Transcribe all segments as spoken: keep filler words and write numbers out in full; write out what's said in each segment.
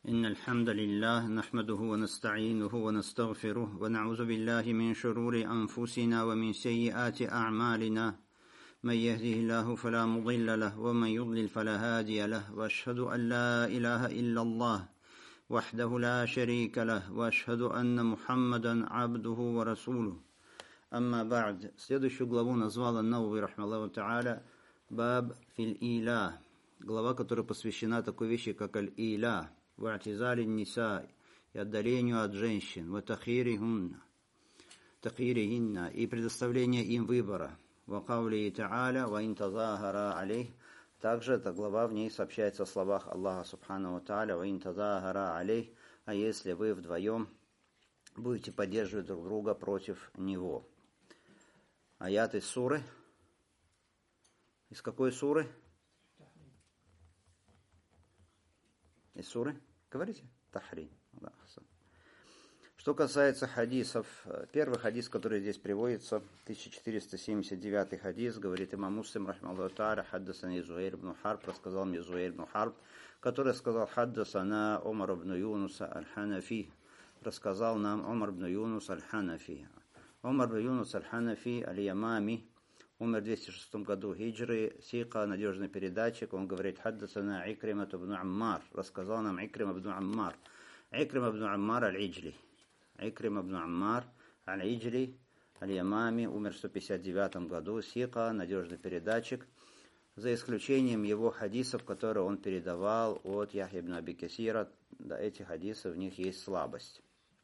إن الحمد لله نحمده ونستعينه ونستغفره ونعوذ بالله من شرور أنفسنا ومن سيئات أعمالنا من يهده الله فلا مضل له ومن يضلل فلا هادي له وأشهد أن لا إله إلا الله وحده لا شريك له وأشهد أن محمدا عبده ورسوله. أما بعد. Следующую главу назвал ан-Навави рахмаллаху та'аля баб фил иля. Глава, которая посвящена такой вещи, как аль-иля. وَاعْتِزَالِ النِّسَاءِ и отдалению от женщин, وَتَخِيرِهُنَّ تَخِيرِهِنَّ и предоставление им выбора. وَقَوْلِهِ تَعَالَى وَإِنْ تَظَاهَرَا عَلَيْهِ. Также эта глава в ней сообщается о словах Аллаха Субхану ва Тааля وَإِنْ تَظَاهَرَا عَلَيْهِ. А если вы вдвоем будете поддерживать друг друга против него. Аят из суры. Из какой суры? Из суры? Говорите? Тахрим. Что касается хадисов, первый хадис, который здесь приводится, тысяча четыреста семьдесят девятый хадис, говорит имам Муслим, рахмаллаху тааля, хаддасани Зуэйр ибн Харб, рассказал мне Зуэйр ибн Харб, который сказал, хаддасана Умар ибн Юнус аль-Ханафи, рассказал нам Умар ибн Юнус аль-Ханафи. Умар ибн Юнус аль-Ханафи аль-Ямами, умер в двести шестом году хиджры, сика, надежный передатчик. Он говорит, хаддасана Икрима ибн Аммар, рассказал нам Икрима ибн Аммар. Икрима ибн Аммар аль-Иджли. Икрима ибн Аммар аль-Иджли аль-Ямами, умер в сто пятьдесят девятом году, сика, надежный передатчик, за исключением его хадисов, которые он передавал от Яхья ибн Аби Касира. Да, эти хадисы, в них есть слабость.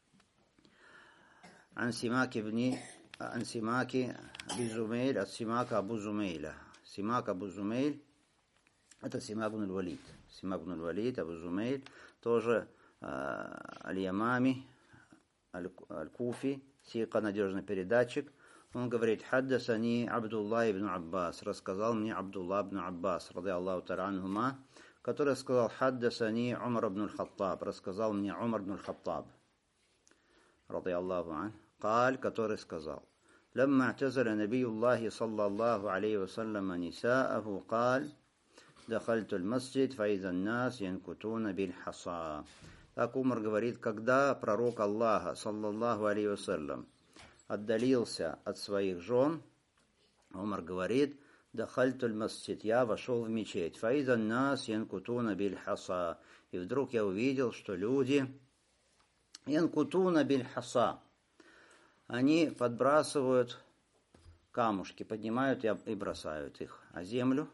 Ан Симак ибн Ан Симаки Аби Зумейль, от Симака Абу Зумейля. Симак Абу Зумейль, это Симак ибн аль-Валид. Симак ибн аль-Валид, Абу Зумейль, тоже э, аль-Ямами, аль-Куфи, сика, надежный передатчик. Он говорит, хаддасани Абдулла ибн Аббас, рассказал мне Абдулла ибн Аббас, ради Аллаху та'аля анхума, который сказал, хаддасани Умар ибн аль-Хаттаб, рассказал мне Умар ибн аль-Хаттаб, ради Аллаху ан, قال, который сказал, لما اعتزل نبي الله صلى الله عليه وسلم نساءه قال دخلت المسجد فإذا الناس ينكتون بالحصى. Так Умар говорит, когда пророк Аллаха, саллаллаху алейхи вассалям, отдалился от своих жен, Умар говорит, «Дахальту аль-масджид», я вошел в мечеть, «Фаиза нас янкутуна биль-хаса», и вдруг я увидел, что люди янкутуна биль-хаса, они подбрасывают камушки, поднимают и бросают их о землю,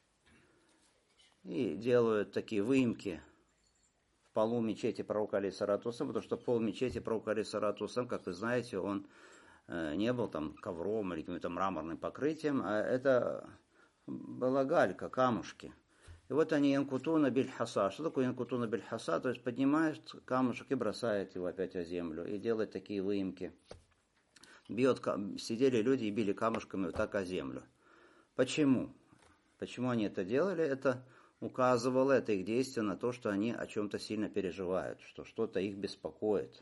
и делают такие выемки в полу мечети пророка алейхиссалату вассалям, потому что пол мечети пророка алейхиссалату вассалям, как вы знаете, он не был там ковром или каким-то мраморным покрытием, а это была галька, камушки. И вот они янкутуна биль-хаса. Что такое янкутуна биль-хаса? То есть поднимают камушек и бросают его опять о землю, и делают такие выемки. Бьет, сидели люди и били камушками вот так о землю. Почему? Почему они это делали? Это указывало, это их действие на то, что они о чем-то сильно переживают, что что-то их беспокоит.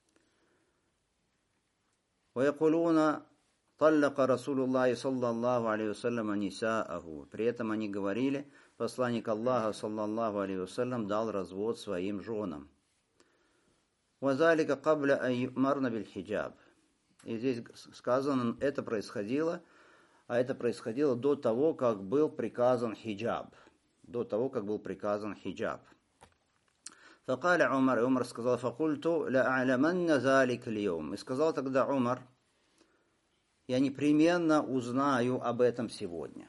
وَيَقُولُونَ طَلَّقَ رَسُولُ اللَّهِ صَلَّى اللَّهُ عَلَيْهِ وَسَلَّمَ نِسَاءَهُ. При этом они говорили, посланник Аллаха, саллаллаху алейхи вассалям, дал развод своим женам. وَذَلِكَ قَبْلَ أَنْ يُؤْمَرْنَ بِالْحِجَابِ. И здесь сказано, это происходило, а это происходило до того, как был приказан хиджаб. До того, как был приказан хиджаб. فقال Умар, и Умар сказал, فقلت لأعلمن ذلك اليوم. И сказал тогда Умар, я непременно узнаю об этом сегодня.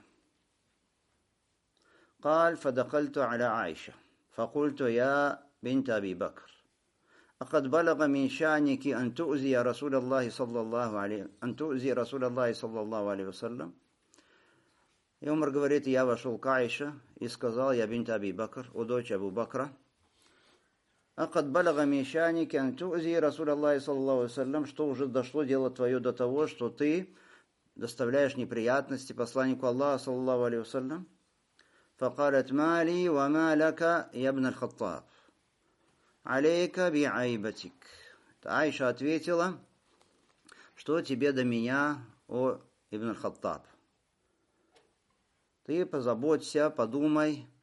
قال فدخلت على عائشة فقلت يا بنت أبي بكر أقد بلغ من شأنك أن تؤذي رسول الله صلى الله عليه أن تؤذي رسول الله صلى الله عليه وسلم. И Умар говорит, я вошел к Аише и сказал, я бинт Аби Бакр, о дочь Абу Бакра, «Акад балага мин ша'ники ан ту'зи Расуля Аллахи саллаллаху алейхи вассалям», что уже дошло дело твое до того, что ты доставляешь неприятности посланнику Аллаха саллаллаху алейхи вассалям. «Факалят мали ва ма лака я ибн аль-Хаттаб, алейка би айбатик». Аиша ответила, что тебе до меня, о Ибн аль-Хаттаб. Ты позаботься, подумай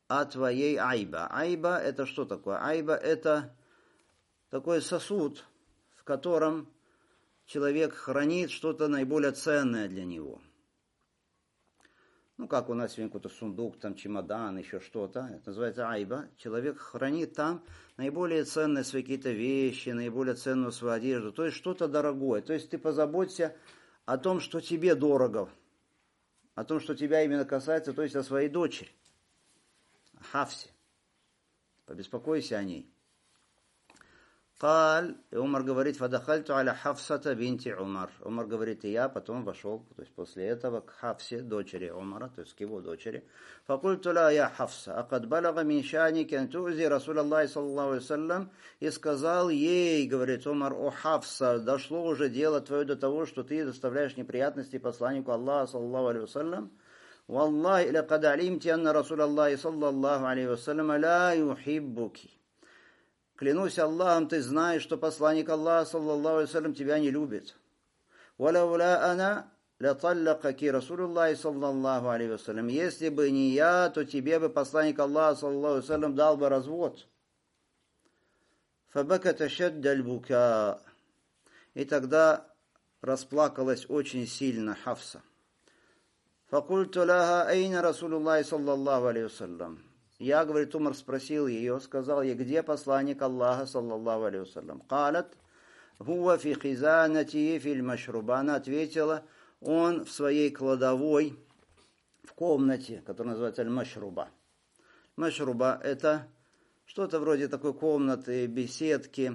о твоей айба. Айба это что такое? Айба это такой сосуд, в котором человек хранит что-то наиболее ценное для него. Ну, как у нас сегодня какой-то сундук, там чемодан, еще что-то. Это называется айба. Человек хранит там наиболее ценные свои какие-то вещи, наиболее ценную свою одежду. То есть что-то дорогое. То есть ты позаботься о том, что тебе дорого. О том, что тебя именно касается, то есть о своей дочери. О Хафсе. Побеспокойся о ней. Каль, и Умар говорит, фадахальту аля Хафсата бинти Умар. Умар говорит, и я потом вошел, то есть после этого к Хафсе, дочери Умара, то есть к его дочери. Факульту ла я Хафса, акад балага мин шаники ан ту'зи Расул Аллахи саллаллаху алейхи вассалям, и сказал ей, говорит Умар, о Хафса, дошло уже дело твое до того, что ты доставляешь неприятности посланнику Аллаха саллаллаху алейхи вассалям. Валлахи лакад алимти анна Расул Аллахи саллаллаху алейхи вассалям ла юхиббуки. Клянусь Аллахом, ты знаешь, что посланник Аллаха, саллаллаху алейхи вассалям, тебя не любит. Валауля ана латаллакаки Расулуллахи, саллаллаху алейхи вассалям. Если бы не я, то тебе бы посланник Аллаха, саллаллаху алейхи вассалям, дал бы развод. Фабаката шаддаль бука. И тогда расплакалась очень сильно Хафса. Факульту лаха айна Расулуллахи, саллаллаху алейхи вассалям. Я, говорит, Умар спросил ее, сказал ей, где посланник Аллаха, саллаллаху алейхи вассалям. Калат, хуа фи хизанати фил машруба. Она ответила, он в своей кладовой, в комнате, которая называется аль-машруба. Машруба – это что-то вроде такой комнаты, беседки.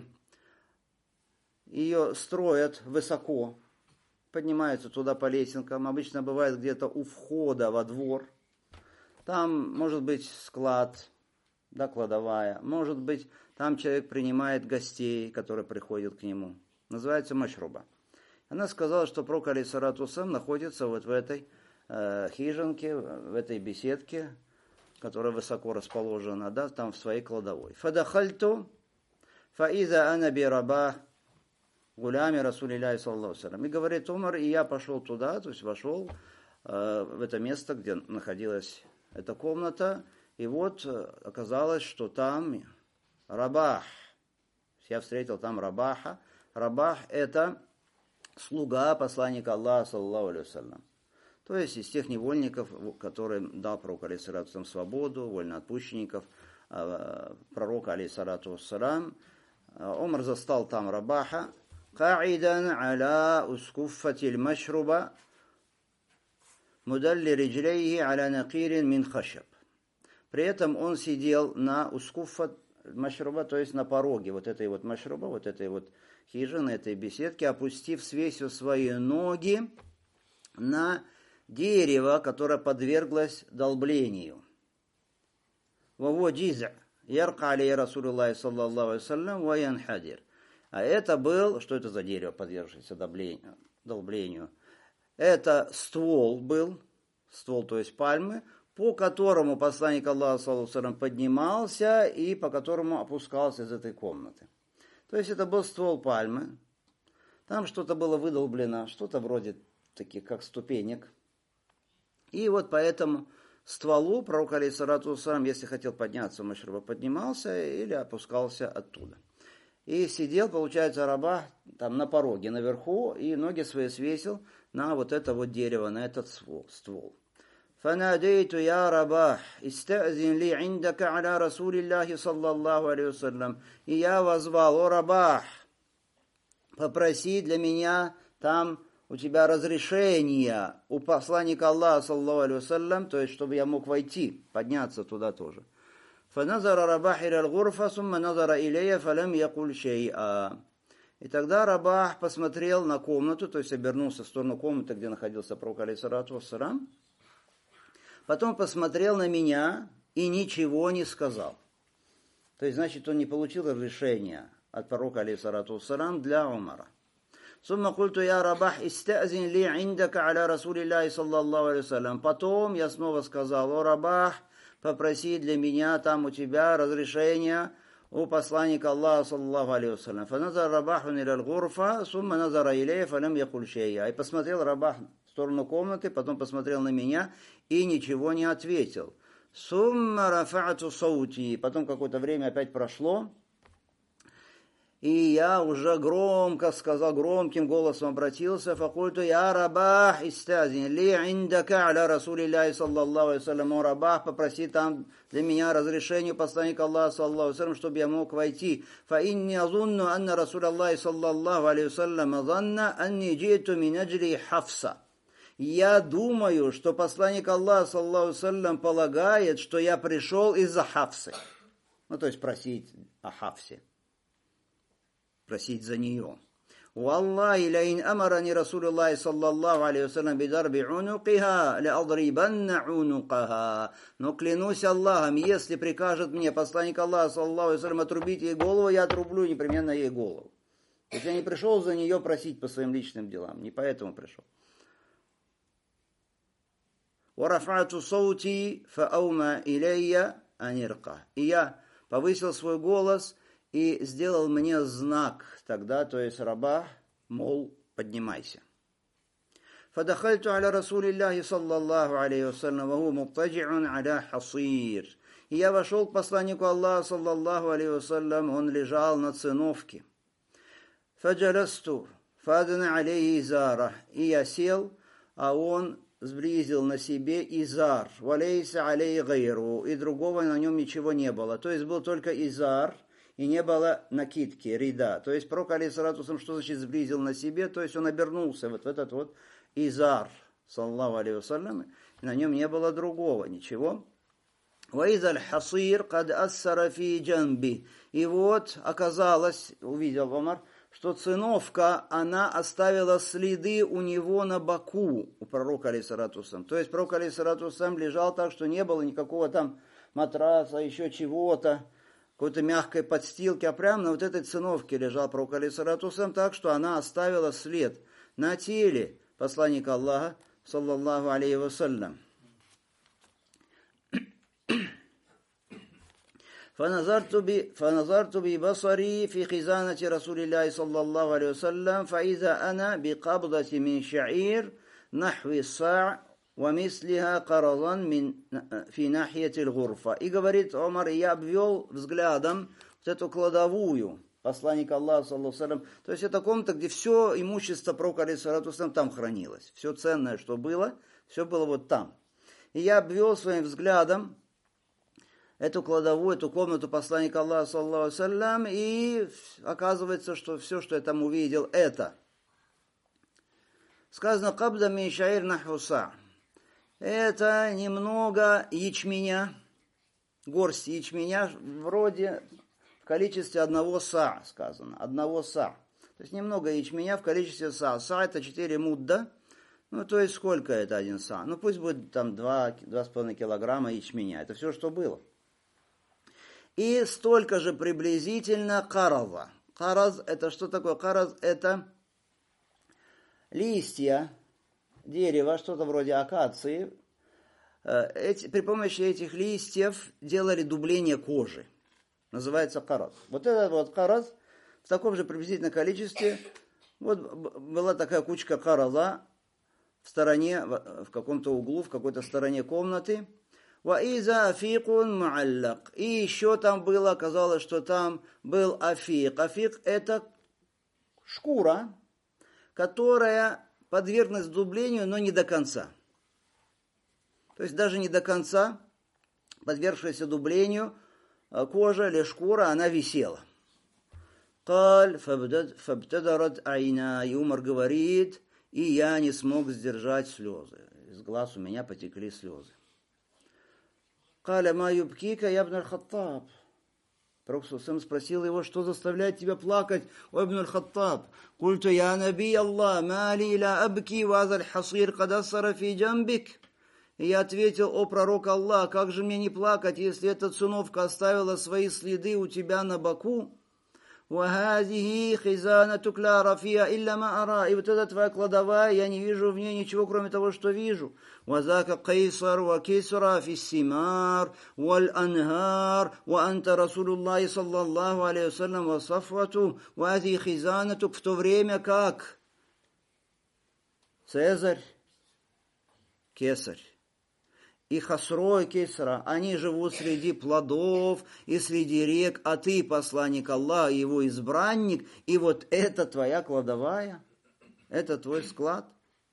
Ее строят высоко, поднимаются туда по лесенкам. Обычно бывает где-то у входа во двор. Там может быть склад, да, кладовая. Может быть, там человек принимает гостей, которые приходят к нему. Называется машруба. Она сказала, что пророк алейхиссалату вассалям находится вот в этой э, хижинке, в этой беседке, которая высоко расположена, да, там в своей кладовой. Фадахальту фаиза ана би раба гулями Расулилляхи саллаллаху алейхи вассалям. И говорит Умар, и я пошел туда, то есть вошел э, в это место, где находилась эта комната, и вот оказалось, что там Рабах. Я встретил там Рабаха. Рабах – это слуга посланника Аллаха, саллаллаху алейхи вассалям. То есть из тех невольников, которым дал пророк, алейхиссалату вассалям, свободу, вольноотпущенников, пророка, алейхиссалату вассалям. Умар застал там Рабаха. «Каидан аля ускуффатиль машруба, мудалли риджлейхи аля накирин мин хашаб». При этом он сидел на ускуффа машруба, то есть на пороге вот этой вот машруба, вот этой вот хижины, этой беседки, опустив свесью свои ноги на дерево, которое подверглось долблению. Ваво джиза ярка алей Расулуллахи саллаллаху алейхи вассалям ва янхадир. А это был, что это за дерево, подвергшееся долблению? Это ствол был, ствол, то есть пальмы, по которому посланник Аллаха, саллаллаху алейхи вассалям, поднимался и по которому опускался из этой комнаты. То есть это был ствол пальмы. Там что-то было выдолблено, что-то вроде таких, как ступенек. И вот по этому стволу пророк, алейхиссалату вассалям, если хотел подняться в машруба, поднимался или опускался оттуда. И сидел, получается, Рабах там на пороге, наверху, и ноги свои свесил на вот это вот дерево, на этот ствол. «Фанадейту я Рабах, истазин ли индака аля Расулиллахи саллаллаху алейхи вассалям». И я возвал: «О Рабах, попроси для меня там у тебя разрешение у посланника Аллаха, саллаллаху алейхи вассалям, то есть чтобы я мог войти, подняться туда тоже». فنظر رباح إلى الغرفة ثم نظر إلي فلم يقل شيئا. И тогда Рабах посмотрел на комнату, то есть обернулся в сторону комнаты, где находился пророк, алейхиссалату вассалям. Потом посмотрел на меня и ничего не сказал. То есть, значит, он не получил разрешения от пророка, алейхиссалату вассалям, для Умара. ثم قلت يا رباح استأذن لي عندك على رسول الله صلى الله عليه وسلم. Потом я снова сказал: «О Рабах, попроси для меня там у тебя разрешения у посланника Аллаха, саллаллаху алейхи вассалям». فنظر رباح إلى الغرفة ثم نظر إليه فلم يقل شيئا. И посмотрел Рабах в сторону комнаты, потом посмотрел на меня и ничего не ответил. Сумма рафа'ту саути. Потом какое-то время опять прошло. И я уже громко сказал, громким голосом обратился, факульту я Рабах истазин, ли индака аля Расулилляхи саллаллаху алейхи вассалям, о Рабах, попроси там для меня разрешение посланника Аллаха саллаллаху алейхи вассалям, чтобы я мог войти. Фа инни азунну анна Расулаллахи саллаллаху алейхи вассалям азанна анни джиту мин аджли Хафса. Я думаю, что посланник Аллаха саллаллаху алейхи вассалям полагает, что я пришел из-за Хафсы. Ну, то есть просить о Хафсе. Просить за нее. Валлахи лаин амарани Расулуллахи саллаллаху алейхи вассалям бидарби унукиха леадрибанна унукаха. Но клянусь Аллахом, если прикажет мне посланник Аллаха саллаллаху алейхи вассалям отрубить ей голову, я отрублю непременно ей голову. То есть я не пришел за нее просить по своим личным делам, не поэтому пришел. Варафату саути фаума илейя анирка. И я повысил свой голос и сделал мне знак тогда, то есть Рабах, мол, поднимайся. Фадахальту аля Расулиллахи саллаллаху алейхи вассалям, ва хуа муттаджи'ун аля хасир. И я вошел к посланнику Аллаха саллаллаху алейхи вассалям, он лежал на циновке. Фаджаласту фадна алейхи изара. И я сел, а он сблизил на себе изар. Валейса алейхи гайру. И другого на нем ничего не было. То есть был только изар, и не было накидки, рида. То есть пророк, алейхиссалату вассалям, что значит сблизил на себе? То есть он обернулся вот в этот вот изар, саллаллаху алейхи вассалям, и на нем не было другого, ничего. Ваизаль хасир кад ассара фи джамби. И вот оказалось, увидел Омар, что циновка, она оставила следы у него на боку, у пророка, алейхиссалату вассалям. То есть пророк, алейхиссалату вассалям, лежал так, что не было никакого там матраса, еще чего-то, какой-то мягкой подстилки, а прямо на вот этой циновке лежал пророк, алейхиссалату вассалям, так, что она оставила след на теле посланника Аллаха, саллаллаху алейхи вассалям. فنظرت ببصري في خزانة رسول الله صلى الله عليه وسلم فإذا أنا بقبضة من شعير نحو الصاع ومثلها قرضا من في ناحية الغرفة. И говорит Омар, я обвел взглядом вот эту кладовую посланника Аллаха, саллаллаху алейхи вассалям. То есть это комната, где все имущество пророка, алейхиссалату вассалям, там хранилось. Все ценное, что было, все было вот там. И я обвел своим взглядом эту кладовую, эту комнату посланника Аллаха, саллаллаху алейхи вассалям, и оказывается, что все, что я там увидел, это. Сказано, кабда мин шаир нахуса. Это немного ячменя, горсть ячменя, вроде в количестве одного са, сказано, одного са. То есть немного ячменя в количестве са. Са это четыре мудда. Ну, то есть сколько это один са? Ну, пусть будет там два, два с половиной килограмма ячменя. Это все, что было. И столько же приблизительно караза. Караз это что такое? Караз это листья дерева, что-то вроде акации. Эти, при помощи этих листьев делали дубление кожи. Называется караз. Вот этот вот караз в таком же приблизительном количестве. Вот была такая кучка караза в стороне, в каком-то углу, в какой-то стороне комнаты. وَإِذَا أَفِيقٌ مُعَلَّقٌ. И еще там было, оказалось, что там был афик. Афик это шкура, которая подверглась дублению, но не до конца. То есть даже не до конца подвергшаяся дублению кожа или шкура, она висела. قال فابتدرت عيناي. И Умар говорит, и я не смог сдержать слезы. Из глаз у меня потекли слезы. قال ما يبكيك يا ابن الخطاب. Пророк сам спросил его, что заставляет тебя плакать, о ибн аль-Хаттаб. قلت يا نبي الله ما لي لا أبكي وهذا الحصير قد أثر في جنبك. И я ответил, о пророк Аллах, как же мне не плакать, если эта циновка оставила свои следы у тебя на боку? وَهَذِهِ خِزَانَتُكْ لَا رَفِيهَا إِلَّا مَا أَرَى. И вот эта твоя кладовая, я не вижу в ней ничего, кроме того, что вижу. وَذَاكَ قَيْصَرْ وَكِسْرَى فِي السِّمَارِ وَالْأَنْهَارِ وَأَنْتَ رَسُولُ اللَّهِ صلى الله عليه وسلم وَصَفْوَتُهُ وَهَذِهِ خِزَانَتُكْ. В то время как Цезарь, Кесарь и Хасро, и Кесра, они живут среди плодов и среди рек, а ты, посланник Аллаха, его избранник, и вот это твоя кладовая, это твой склад.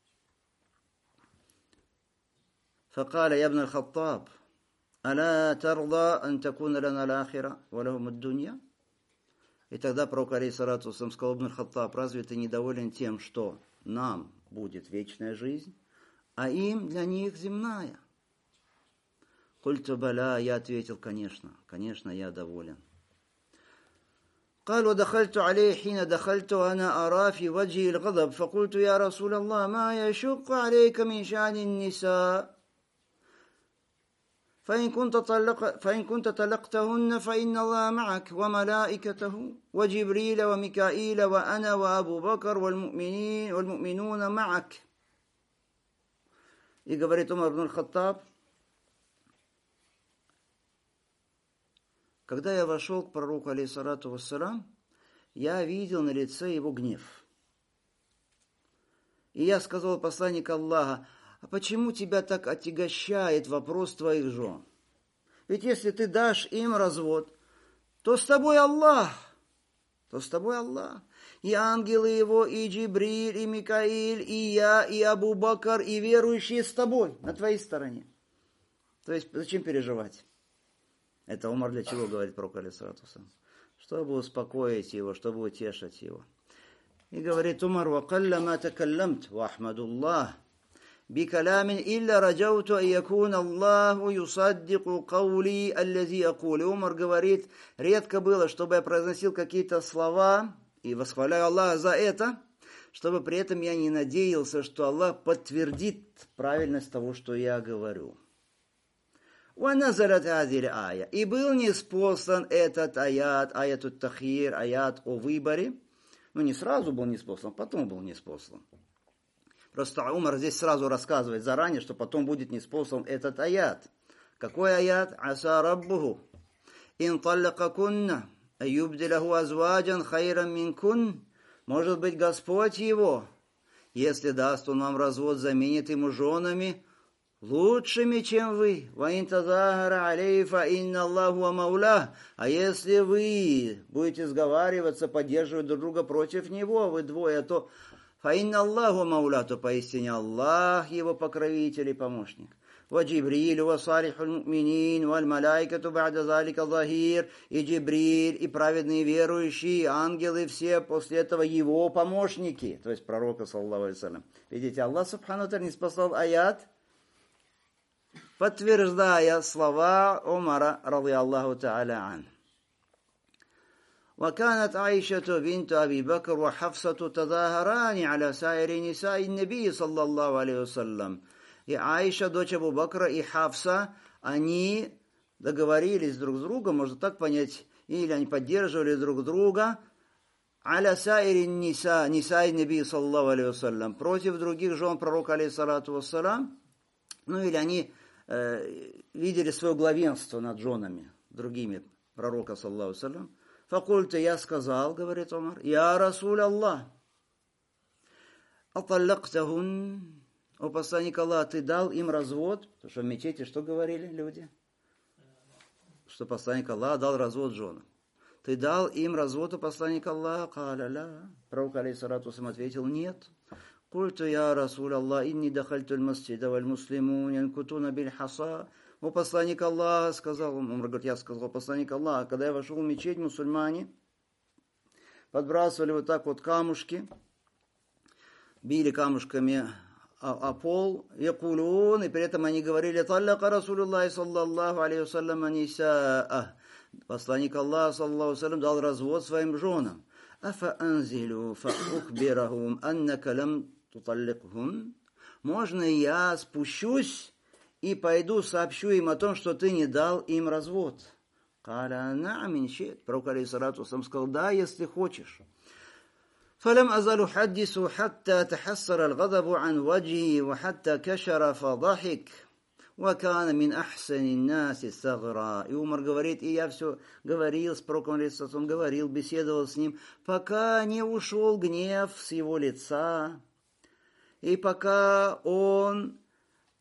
فقال يا ابن الخطاب ألا ترضى أن تكون لنا الآخرة ولهم الدنيا. И тогда пророк алейхиссалату вассалям сказал: ибн аль-Хаттаб, разве ты недоволен тем, что нам будет вечная жизнь, а им для них земная? Культу баля, я ответил: конечно, конечно, я доволен. قال ودخلت عليه حين دخلت وأنا أرى في وجهه الغضب فقلت يا رسول الله ما يشق عليك من شأن النساء فإن كنت طلق فإن كنت طلقتهن فإن الله معك وملائكته وجبريل وميكائيل وأنا وأبو بكر والمؤمنين والمؤمنون معك. И говорит Умар ибн аль-Хаттаб: когда я вошел к пророку алейхиссалату вассалам, я видел на лице его гнев. И я сказал: посланник Аллаха, а почему тебя так отягощает вопрос твоих жен? Ведь если ты дашь им развод, то с тобой Аллах, то с тобой Аллах. И ангелы его, и Джибриль, и Микаиль, и я, и Абу Бакр, и верующие с тобой, на твоей стороне. То есть зачем переживать? Это Умар для чего говорит пророк алейхиссалату вассалам? Чтобы успокоить его, чтобы утешить его. И говорит Умар: وَقَلَّ مَا تَكَلَّمْتُ وَأَحْمَدُ اللَّهِ بكلام إلا رجوت أن يكون الله يصدق قولي الذي أقول. Умар говорит: редко было, чтобы я произносил какие-то слова и восхваляю Аллаха за это, чтобы при этом я не надеялся, что Аллах подтвердит правильность того, что я говорю. وَنَزَلَتْ هَذِهِ الْآيَةِ. И был ниспослан этот аят, аят ат-тахир, аят о выборе. Ну, не сразу был ниспослан, потом был ниспослан. Просто Умар здесь сразу рассказывает заранее, что потом будет ниспослан этот аят. Какой аят? Аса раббуху ин таллакакунна аюбдилаху азваджан хайран минкун. Может быть, Господь его, если даст он вам развод, заменит ему женами лучшими, чем вы. Ва ин тазахара алейхи фа инна Аллаху ва маулах. А если вы будете сговариваться, поддерживать друг друга против него, вы двое, то فإن الله مولاته, поистине Аллах его покровитель и помощник. وجبريل وصالح المؤمنين والملائكة بعد ذلك ظهير. И Джибриль, и праведные верующие, и ангелы, все после этого его помощники, то есть пророка, саллаллаху алейхи ва саллям. Видите, Аллах субхану ва тааля ниспослал аят, подтверждая слова Умара, ради Аллаху тааля ан. وكانت عائشة بنت أبي بكر وحفصة تظاهران على سائر نساء النبي صلى الله عليه وسلم. И Аиша, дочь Абу Бакра, и Хафса, они договорились друг с другом, можно так понять, или они поддерживали друг друга, аля саири ниса, ниса наби саллаллаху алейхи вассалям, против других жен пророка алейхиссалату вассалам, ну или они э, видели свое главенство над женами, другими пророка саллаллаху алейхи вассалям. Факульту, я сказал, говорит Умар, я Расуль Аллах, аталлактахун, о посланник Аллаха, ты дал им развод, потому что в мечети что говорили люди? Что посланник Аллаха дал развод женам. Ты дал им развод, о посланник Аллаха, каля-ля. Пророк алейхиссалату вассалям ответил: нет. Культу я Расуль Аллах, инни дахальту аль-масджида валь-муслимун янкутуна биль-хаса. О посланник Аллаха, сказал он, он говорит, я сказал, посланник Аллаха, когда я вошел в мечеть, мусульмане подбрасывали вот так вот камушки, били камушками о, о пол, якулун, и при этом они говорили: таллака Расулуллахи саллаллаху алейхи вассалям анисаа. Посланник Аллаха саллаллаху алейхи вассалям дал развод своим женам. Афа анзилу фа ухбирахум аннака лам туталликхун. Можно я спущусь и пойду сообщу им о том, что ты не дал им развод? Каля на'мин щит. Пророк алейхиссалату вассалям сказал: да, если хочешь. فلم أزل أحدث حتى تحسر الغضب عن وجهي وحتى كشر فضحك وكان من أحسن الناس صغرا. И Умар говорит, и я все говорил с пророком алейхиссалату, говорил, беседовал с ним, пока не ушел гнев с его лица, и пока он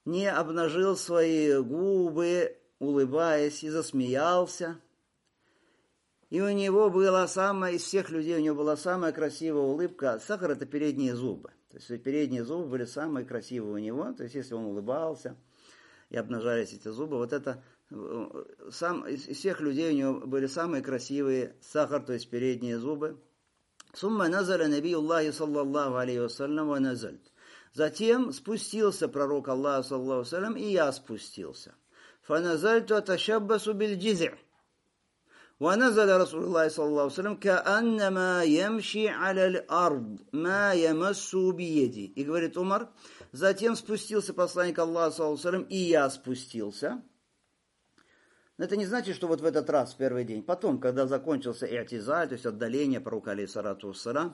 не обнажил свои губы, улыбаясь, и засмеялся. И у него была самая, из всех людей, у него была самая красивая улыбка. Сахар – это передние зубы. То есть передние зубы были самые красивые у него. То есть если он улыбался и обнажались эти зубы, вот это сам, из всех людей у него были самые красивые сахар, то есть передние зубы. Сумма назаля набиюллахи саллаллаху алейхи вассалям ва назальт. Затем спустился пророк Аллаха саллаллаху алейхи вассалям, и я спустился. Фаназальту аташаббасу биль джиз'а. ونزل رسول الله صلى الله عليه وسلم كأنما يمشي على الأرض ما يمس بيدي. И говорит Умар, затем спустился посланник Аллаха саллаллаху алейхи вассалям, и я спустился. Но это не значит, что вот в этот раз, в первый день. Потом, когда закончился и'тизаль, то есть отдаление пророка алейхиссалату вассалям,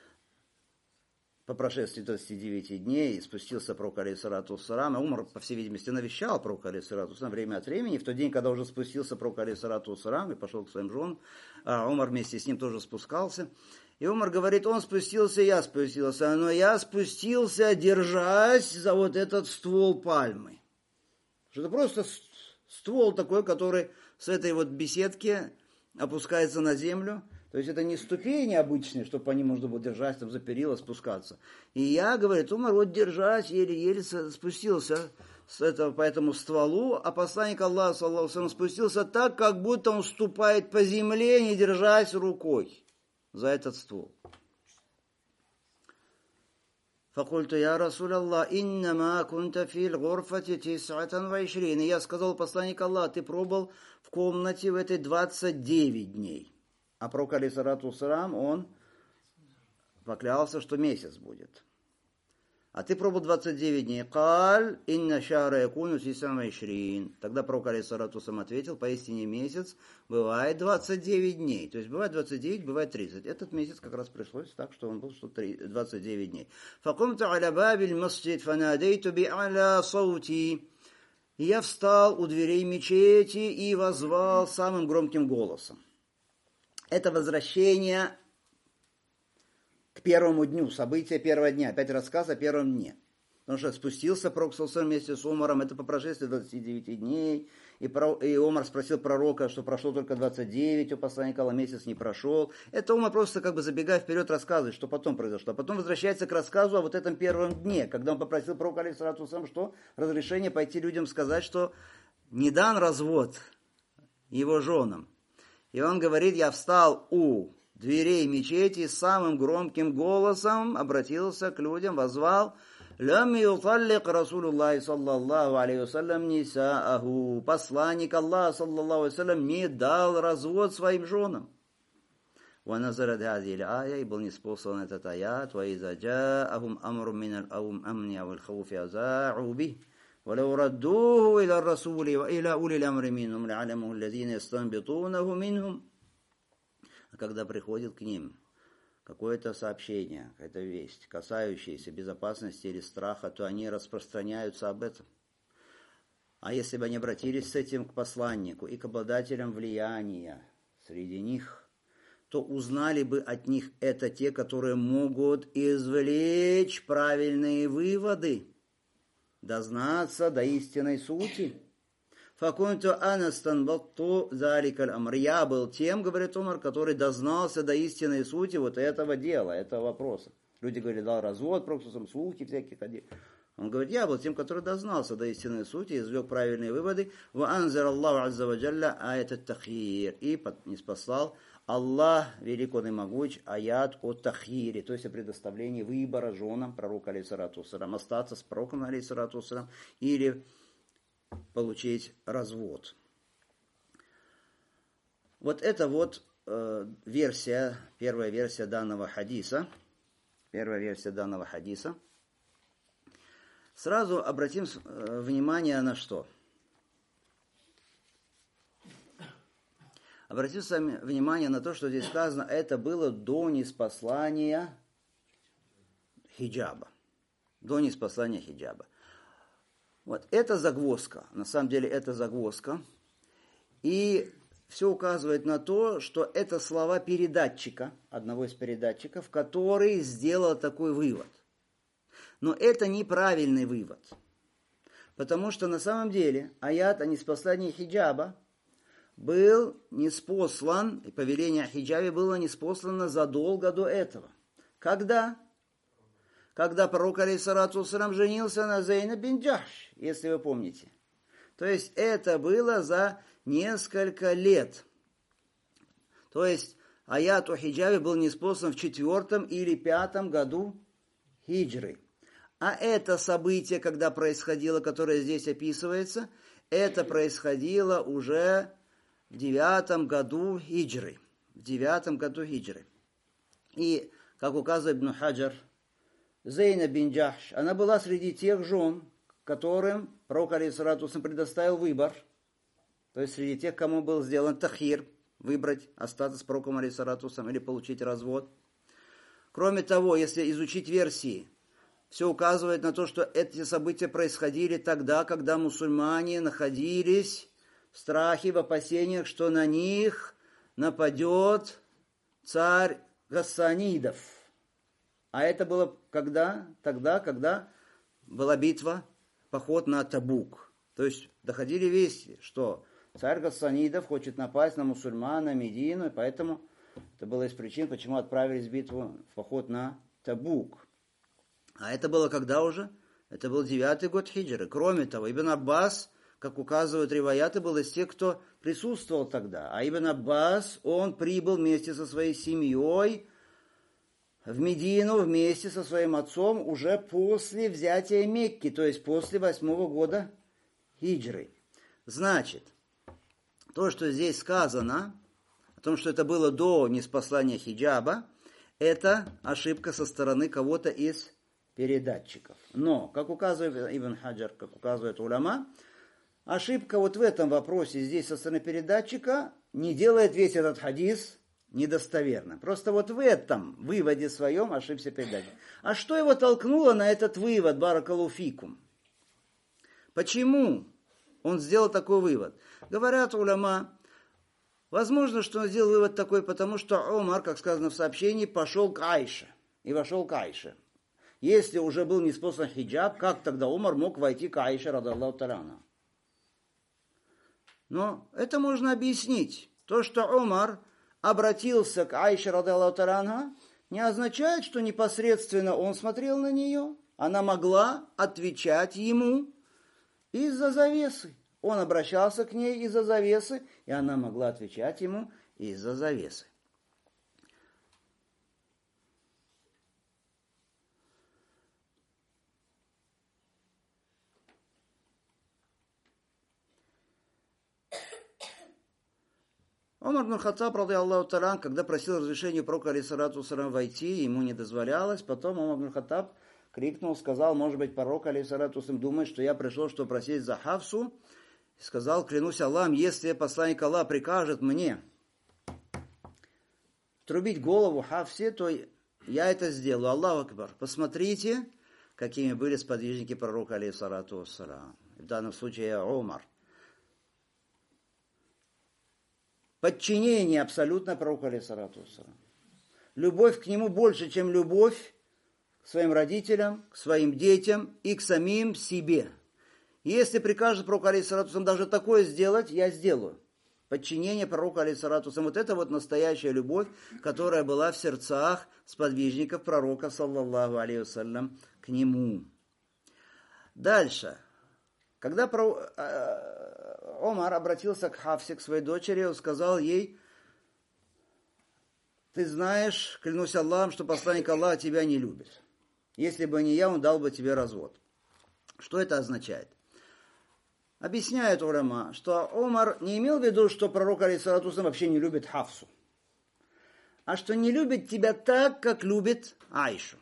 по прошествии двадцати девяти дней спустился пророк алейхиссалату вассалям, а Умар, по всей видимости, навещал пророка алейхиссалату вассалям время от времени. В тот день, когда уже спустился пророк алейхиссалату вассалям и пошел к своим женам, а Умар вместе с ним тоже спускался. И Умар говорит, он спустился, я спустился, но я спустился, держась за вот этот ствол пальмы. Что это просто ствол такой, который с этой вот беседки опускается на землю. То есть это не ступени обычные, чтобы по ним можно было держать, там за перила спускаться. И я, говорит, Умар, вот держась, еле-еле спустился с этого, по этому стволу, а посланник Аллаха, саллаллаху алейхи вассалям, спустился так, как будто он ступает по земле, не держась рукой за этот ствол. فقلت يا رسول الله إنما كنت في الغرفة تسعة وعشرين. Я сказал, посланник Аллаха, ты пробыл в комнате в этой двадцать девять дней. А пророк алейхиссалату вассалям, он поклялся, что месяц будет. А ты пробыл двадцать девять дней. Каль инна шара якуну тис'ан ва ишрин. Тогда пророк алейхиссалату вассалям ответил, поистине месяц бывает двадцать девять дней. То есть бывает двадцать девять, бывает тридцать. Этот месяц как раз пришлось так, что он был что двадцать девять дней. Факумту аля бабиль масджид фанадейту би аля саути. И я встал у дверей мечети и воззвал самым громким голосом. Это возвращение к первому дню, события первого дня. Опять рассказ о первом дне. Потому что спустился пророк вместе с Умаром, это по прошествии двадцати девяти дней. И, пророк, и Умар спросил пророка, что прошло только двадцать девять, у посланника Аллаха месяц не прошел. Это Умар просто как бы забегая вперед рассказывает, что потом произошло. А потом возвращается к рассказу о вот этом первом дне, когда он попросил пророка алейхиссалату вассалям, что разрешение пойти людям сказать, что не дан развод его женам. И он говорит, я встал у дверей мечети с самым громким голосом, обратился к людям, воззвал, «Лям юталлик Расулуллахи саллаллаху алейхи вассалям нисааху». Посланник Аллаха саллаллаху алейхи вассалям не дал развод своим женам. وَنَزَلَتْ هَذِهِ الْآيَةُ, и был ниспослан этот аят, وَإِذَا جَاءَهُمْ أَمْرٌ مِّنَ الْأَمْنِ أَوِ الْخَوْفِ أَذَاعُوا بِهِ ولو ردوه إلى الرسول وإلى أولي الأمر منهم لعلمه الذين يستنبطونه منهم. А когда приходит к ним какое-то сообщение, какая-то весть, касающаяся безопасности или страха, то они распространяются об этом. А если бы они обратились с этим к посланнику и к обладателям влияния среди них, то узнали бы от них это те, которые могут извлечь правильные выводы, дознаться до истинной сути. Факунту анастанбатту заликаль амр. Я был тем, говорит Умар, который дознался до истинной сути вот этого дела, этого вопроса. Люди говорили, дал развод, просто слухи всякие ходили. Он говорит, я был тем, который дознался до истинной сути, извлек правильные выводы. Ва анзар Аллаху азза ва джалля аят ат-тахир. И ниспослал Аллах, велик он и могуч, аят о тахире, то есть о предоставлении выбора женам пророка алейхиссалату вассалям, остаться с пророком алейхиссалату вассалям или получить развод. Вот это вот э, версия, первая версия данного хадиса. Первая версия данного хадиса. Сразу обратим э, внимание на что? Обратим с вами внимание на то, что здесь сказано, это было до ниспослания хиджаба. До ниспослания хиджаба. Вот это загвоздка. На самом деле это загвоздка. И все указывает на то, что это слова передатчика, одного из передатчиков, который сделал такой вывод. Но это неправильный вывод. Потому что на самом деле аят о неспослании хиджаба был ниспослан, и повеление о хиджабе было ниспослано задолго до этого. Когда? Когда пророк алейхиссалату вассалям женился на Зейнаб бин Джахш, если вы помните. То есть это было за несколько лет. То есть аят о хиджабе был ниспослан в четвертом или пятом году хиджры. А это событие, когда происходило, которое здесь описывается, это происходило уже в девятом году хиджры. В девятом году хиджры. И, как указывает Ибн Хаджар, Зейнаб бин Джахш, она была среди тех жен, которым пророк алейхиссалату вассалям предоставил выбор. То есть среди тех, кому был сделан тахир, выбрать, остаться с пророком алейхиссалату вассалям или получить развод. Кроме того, если изучить версии, все указывает на то, что эти события происходили тогда, когда мусульмане находились в страхе, в опасениях, что на них нападет царь Гассанидов. А это было когда? Тогда, когда была битва, поход на Табук. То есть доходили вести, что царь Гассанидов хочет напасть на мусульман, на Медину, и поэтому это была из причин, почему отправились в битву, в поход на Табук. А это было когда уже? Это был девятый год хиджры. Кроме того, Ибн Аббас, как указывают риваяты, был из тех, кто присутствовал тогда. А Ибн Аббас, он прибыл вместе со своей семьей в Медину, вместе со своим отцом, уже после взятия Мекки, то есть после восьмого года хиджры. Значит, то, что здесь сказано, о том, что это было до ниспослания хиджаба, это ошибка со стороны кого-то из передатчиков. Но, как указывает Ибн Хаджар, как указывает уляма, ошибка вот в этом вопросе здесь со стороны передатчика не делает весь этот хадис недостоверным. Просто вот в этом выводе своем ошибся передатчик. А что его толкнуло на этот вывод, баракаллаху фикум? Почему он сделал такой вывод? Говорят уляма, возможно, что он сделал вывод такой, потому что Умар, как сказано в сообщении, пошел к Айше и вошел к Айше. Если уже был ниспослан хиджаб, как тогда Умар мог войти к Аише, радаллаху та'аля анха? Но это можно объяснить. То, что Умар обратился к Аише, радаллаху та'аля анха, не означает, что непосредственно он смотрел на нее. Она могла отвечать ему из-за завесы. Он обращался к ней из-за завесы, и она могла отвечать ему из-за завесы. Умар ибн Хаттаб, ради Аллаху та'аля, когда просил разрешения пророка алейхиссалату вассалям войти, ему не дозволялось. Потом Умар ибн Хаттаб крикнул, сказал, может быть, пророк алейхиссалату вассалям думает, что я пришел, чтобы просить за Хафсу. И сказал, клянусь Аллахом, если посланник Аллаха прикажет мне трубить голову Хафсе, то я это сделаю. Аллаху акбар. Посмотрите, какими были сподвижники пророка алейхиссалату вассалям. В данном случае Умар. Подчинение абсолютно пророку алейхиссалату вассалям. Любовь к нему больше, чем любовь к своим родителям, к своим детям и к самим себе. Если прикажет пророк алейхиссалату вассалям даже такое сделать, я сделаю. Подчинение пророку алейхиссалату вассалям. Вот это вот настоящая любовь, которая была в сердцах сподвижников пророка, саллаллаху алейхи вассалям, к нему. Дальше. Когда Умар обратился к Хафсе, к своей дочери, он сказал ей, ты знаешь, клянусь Аллахом, что посланник Аллаха тебя не любит. Если бы не я, он дал бы тебе развод. Что это означает? Объясняет уляма, что Умар не имел в виду, что пророк алейхиссалату вассалям вообще не любит Хафсу, а что не любит тебя так, как любит Аишу.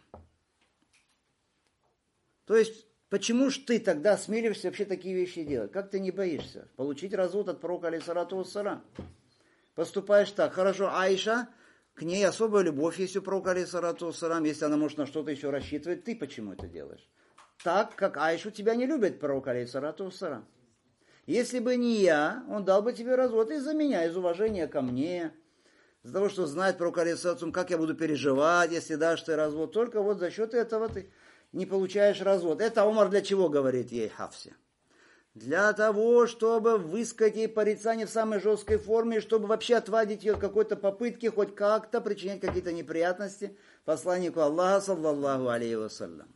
То есть, почему ж ты тогда осмеливаешься вообще такие вещи делать? Как ты не боишься получить развод от пророка алейхиссалату вассалям? Поступаешь так, хорошо, Аиша, к ней особая любовь есть у пророка алейхиссалату вассалям, если она может на что-то еще рассчитывать, ты почему это делаешь? Так, как Аишу тебя не любит пророк алейхиссалату вассалям. Если бы не я, он дал бы тебе развод из-за меня, из уважения ко мне, из-за того, что знает пророк алейхиссалату вассалям, как я буду переживать, если дашь ты развод. Только вот за счет этого ты не получаешь развод. Это Умар для чего говорит ей Хафсе? для того, чтобы высказать ей порицание в самой жесткой форме, чтобы вообще отвадить ее от какой-то попытки хоть как-то причинять какие-то неприятности посланнику Аллаха, саллаллаху алейхи вассалям.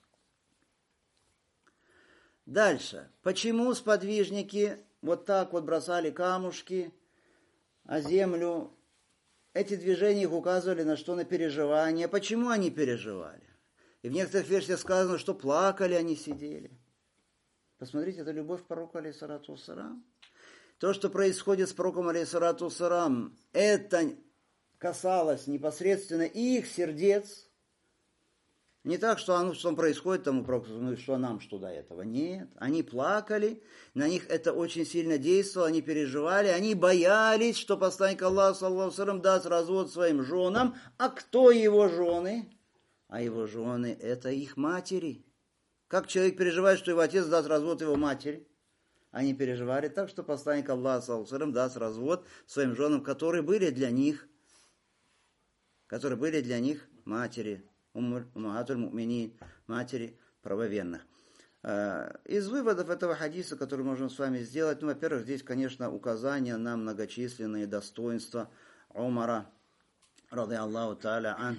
Дальше. Почему сподвижники вот так вот бросали камушки о землю? Эти движения их указывали на что? На переживания. Почему они переживали? И в некоторых версиях сказано, что плакали, они сидели. Посмотрите, это любовь к пророку, алейхиссалату вассалам. То, что происходит с пророком, алейхиссалату вассалам, это касалось непосредственно их сердец. Не так, что оно, что происходит тому пророку, ну, что нам что до этого. Нет, они плакали, на них это очень сильно действовало, они переживали, они боялись, что посланник Аллаха, саллаллаху алейхи ва саллям, даст развод своим женам. А кто его жены? А его жены это их матери. Как человек переживает, что его отец даст развод его матери? Они переживали так, что посланник Аллаха, саллаллаху алейхи ва саллям, даст развод своим женам, которые были для них, которые были для них матери. Уммахатуль му'минин, матери правоверных. Из выводов этого хадиса, который можем с вами сделать, ну, во-первых, здесь, конечно, указание на многочисленные достоинства Умара, ради Аллаху та'аля ан.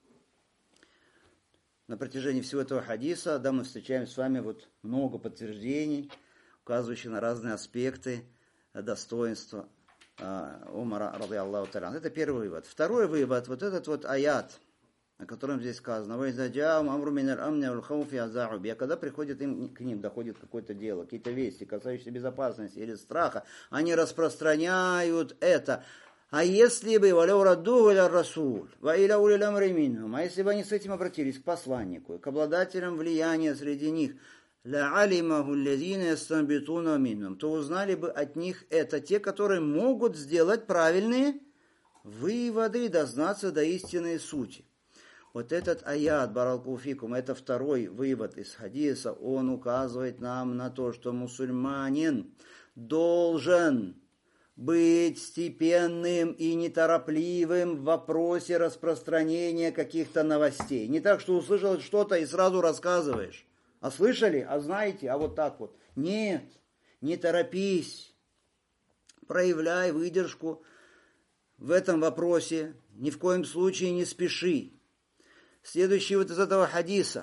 На протяжении всего этого хадиса, да, мы встречаем с вами вот много подтверждений, указывающих на разные аспекты достоинства Умара, ради Аллаху та'аля ан. Это первый вывод. Второй вывод, вот этот вот аят, о котором здесь сказано, когда приходит им, к ним, доходит какое-то дело, какие-то вести, касающиеся безопасности или страха, они распространяют это. А если бы, а если бы они с этим обратились к посланнику, к обладателям влияния среди них, то узнали бы от них это те, которые могут сделать правильные выводы и дознаться до истинной сути. Вот этот аят, баракаллаху, это второй вывод из хадиса, он указывает нам на то, что мусульманин должен быть степенным и неторопливым в вопросе распространения каких-то новостей. Не так, что услышал что-то и сразу рассказываешь. А слышали? А знаете? А вот так вот. Нет, не торопись. Проявляй выдержку в этом вопросе. Ни в коем случае не спеши. Следующий вот из этого хадиса.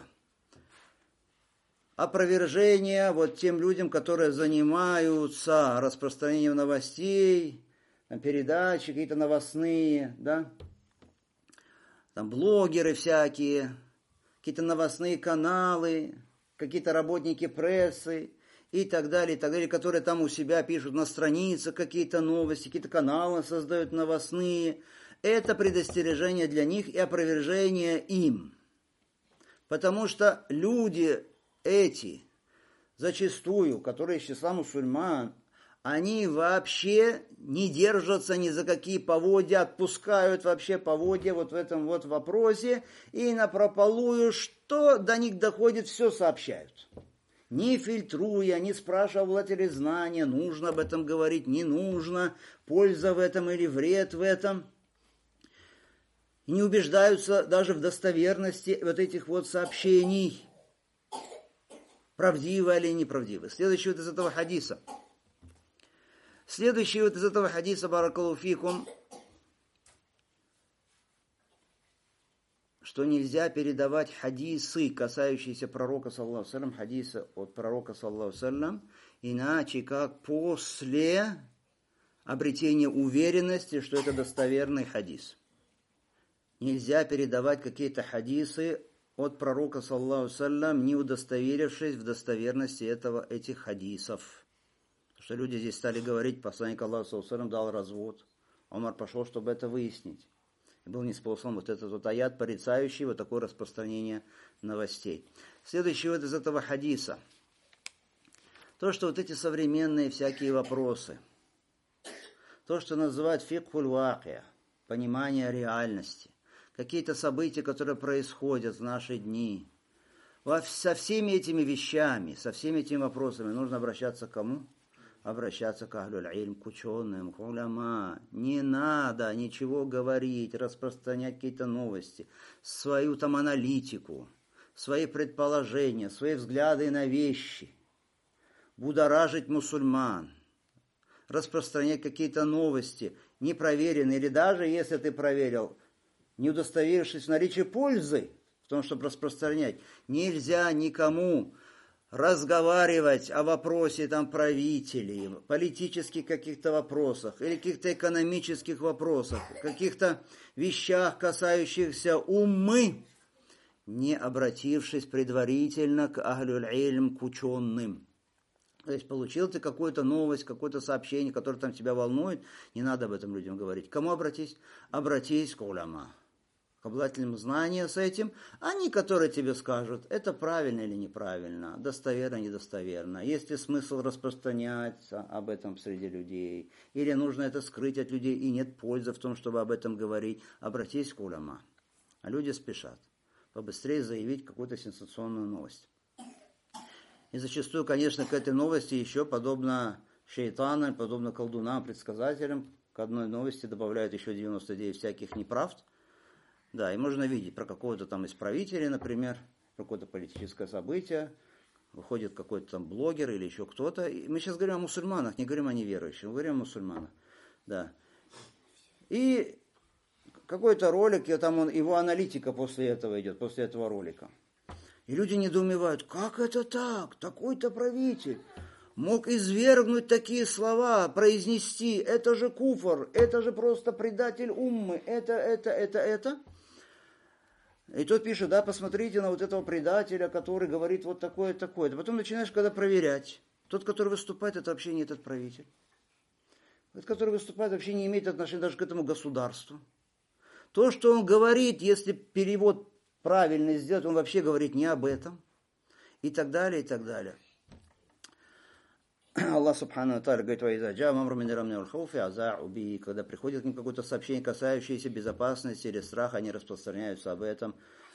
Опровержение вот тем людям, которые занимаются распространением новостей, там, передачи какие-то новостные, да, там блогеры всякие, какие-то новостные каналы, какие-то работники прессы и так далее, и так далее, которые там у себя пишут на страницах какие-то новости, какие-то каналы создают новостные. Это предостережение для них и опровержение им. Потому что люди эти, зачастую, которые из числа мусульман, они вообще не держатся ни за какие поводья, отпускают вообще поводья вот в этом вот вопросе, и напропалую, что до них доходит, все сообщают. Не фильтруя, не спрашивая обладателей знания, нужно об этом говорить, не нужно, польза в этом или вред в этом. И не убеждаются даже в достоверности вот этих вот сообщений, правдивы или неправдивы. Следующий вот из этого хадиса. Следующий вот из этого хадиса, баракаллаху фикум, что нельзя передавать хадисы, касающиеся пророка, саллаллаху алейхи ва саллям, хадисы от пророка, саллаллаху алейхи ва саллям, иначе как после обретения уверенности, что это достоверный хадис. Нельзя передавать какие-то хадисы от пророка, саллаллаху алейхи ва саллям, не удостоверившись в достоверности этого, этих хадисов. Потому что люди здесь стали говорить, посланник Аллаха, саллаллаху алейхи ва саллям, дал развод. Умар пошел, чтобы это выяснить. И был неспослан вот этот вот аят, порицающий вот такое распространение новостей. Следующий вот из этого хадиса. То, что вот эти современные всякие вопросы, то, что называют фикхуль вакия, понимание реальности, какие-то события, которые происходят в наши дни. Со всеми этими вещами, со всеми этими вопросами нужно обращаться к кому? Обращаться к ахлюль ильм, к ученым, к уляма. Не надо ничего говорить, распространять какие-то новости, свою там аналитику, свои предположения, свои взгляды на вещи. будоражить мусульман, распространять какие-то новости, непроверенные, или даже если ты проверил, не удостоверившись в наличии пользы в том, чтобы распространять, нельзя никому разговаривать о вопросе там правителей, политических каких-то вопросах, или каких-то экономических вопросах, каких-то вещах, касающихся уммы, не обратившись предварительно к ахлюль-ильм, к ученым. То есть получил ты какую-то новость, какое-то сообщение, которое там тебя волнует, не надо об этом людям говорить. К кому обратись? Обратись к уляма, к обладателям знания с этим. Они, которые тебе скажут, это правильно или неправильно, достоверно, недостоверно, есть ли смысл распространять об этом среди людей, или нужно это скрыть от людей, и нет пользы в том, чтобы об этом говорить. Обратись к уляма. А люди спешат побыстрее заявить какую-то сенсационную новость. И зачастую, конечно, к этой новости еще, подобно шейтанам, подобно колдунам, предсказателям, к одной новости добавляют еще девяносто девять всяких неправд. Да, и можно видеть про какого-то там исправителя, например, про какое-то политическое событие, выходит какой-то там блогер или еще кто-то. И мы сейчас говорим о мусульманах, не говорим о неверующих, мы говорим о мусульманах. Да. И какой-то ролик, и там он, его аналитика после этого идет, после этого ролика. И люди недоумевают, как это так? Такой-то правитель мог извергнуть такие слова, произнести, это же куфр, это же просто предатель уммы, это, это, это, это. И тот пишет, да, посмотрите на вот этого предателя, который говорит вот такое, такое. А потом начинаешь когда проверять. Тот, который выступает, это вообще не этот правитель. Тот, который выступает, вообще не имеет отношения даже к этому государству. То, что он говорит, если перевод правильный сделать, он вообще говорит не об этом. И так далее, и так далее. Аллах Субхану Тааля говорит, когда приходит к ним какое-то сообщение, касающееся безопасности или страха, они распространяются об этом.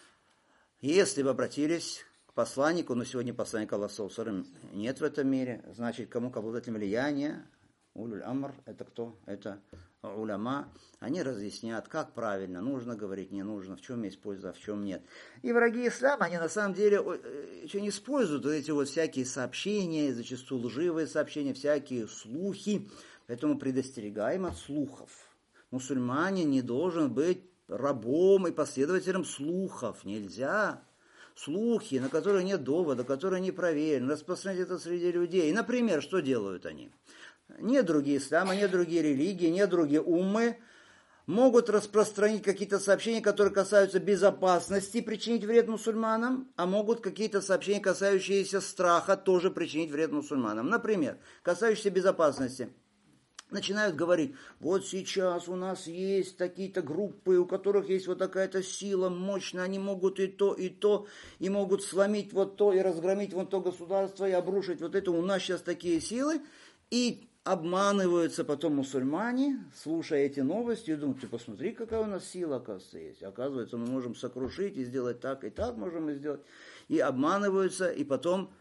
Если бы обратились к посланнику, но сегодня посланника Аллаха нет в этом мире, значит, кому к обладателям влияния, улюль амр, это кто? Это уляма, они разъяснят, как правильно, нужно говорить, не нужно, в чем есть польза, а в чем нет. И враги ислама, они на самом деле очень используют вот эти вот всякие сообщения, зачастую лживые сообщения, всякие слухи, поэтому предостерегаем от слухов. Мусульманин не должен быть рабом и последователем слухов, нельзя. Слухи, на которые нет довода, которые не проверены, распространять это среди людей. И, например, что делают они? Не другие ислама, не другие религии, не другие уммы могут распространить какие-то сообщения, которые касаются безопасности, причинить вред мусульманам, а могут какие-то сообщения, касающиеся страха, тоже причинить вред мусульманам. Например, касающиеся безопасности. Начинают говорить, вот сейчас у нас есть такие-то группы, у которых есть вот такая-то сила мощная, они могут и то, и то, и могут сломить вот то, и разгромить вот то государство, и обрушить вот это. У нас сейчас такие силы, и обманываются потом мусульмане, слушая эти новости, и думают, ты посмотри, какая у нас сила, оказывается, есть. Оказывается, мы можем сокрушить и сделать так, и так можем и сделать. И обманываются, и потом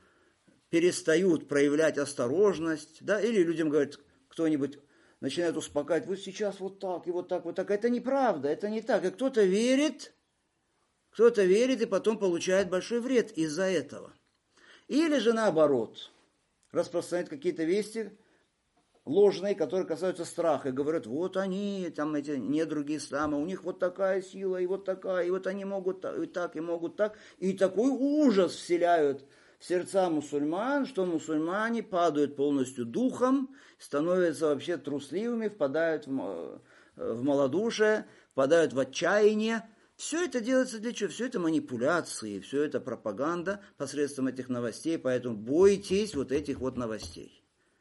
перестают проявлять осторожность, да, или людям говорят, кто-нибудь начинает успокаивать, вот сейчас вот так, и вот так, вот так. Это неправда, это не так. И кто-то верит, кто-то верит, и потом получает большой вред из-за этого. Или же наоборот, распространяет какие-то вести, ложные, которые касаются страха, и говорят, вот они, там эти недруги ислама, у них вот такая сила, и вот такая, и вот они могут и так, и могут так, и такой ужас вселяют в сердца мусульман, что мусульмане падают полностью духом, становятся вообще трусливыми, впадают в, в малодушие, впадают в отчаяние. Все это делается для чего? Все это манипуляции, все это пропаганда посредством этих новостей, поэтому бойтесь вот этих вот новостей.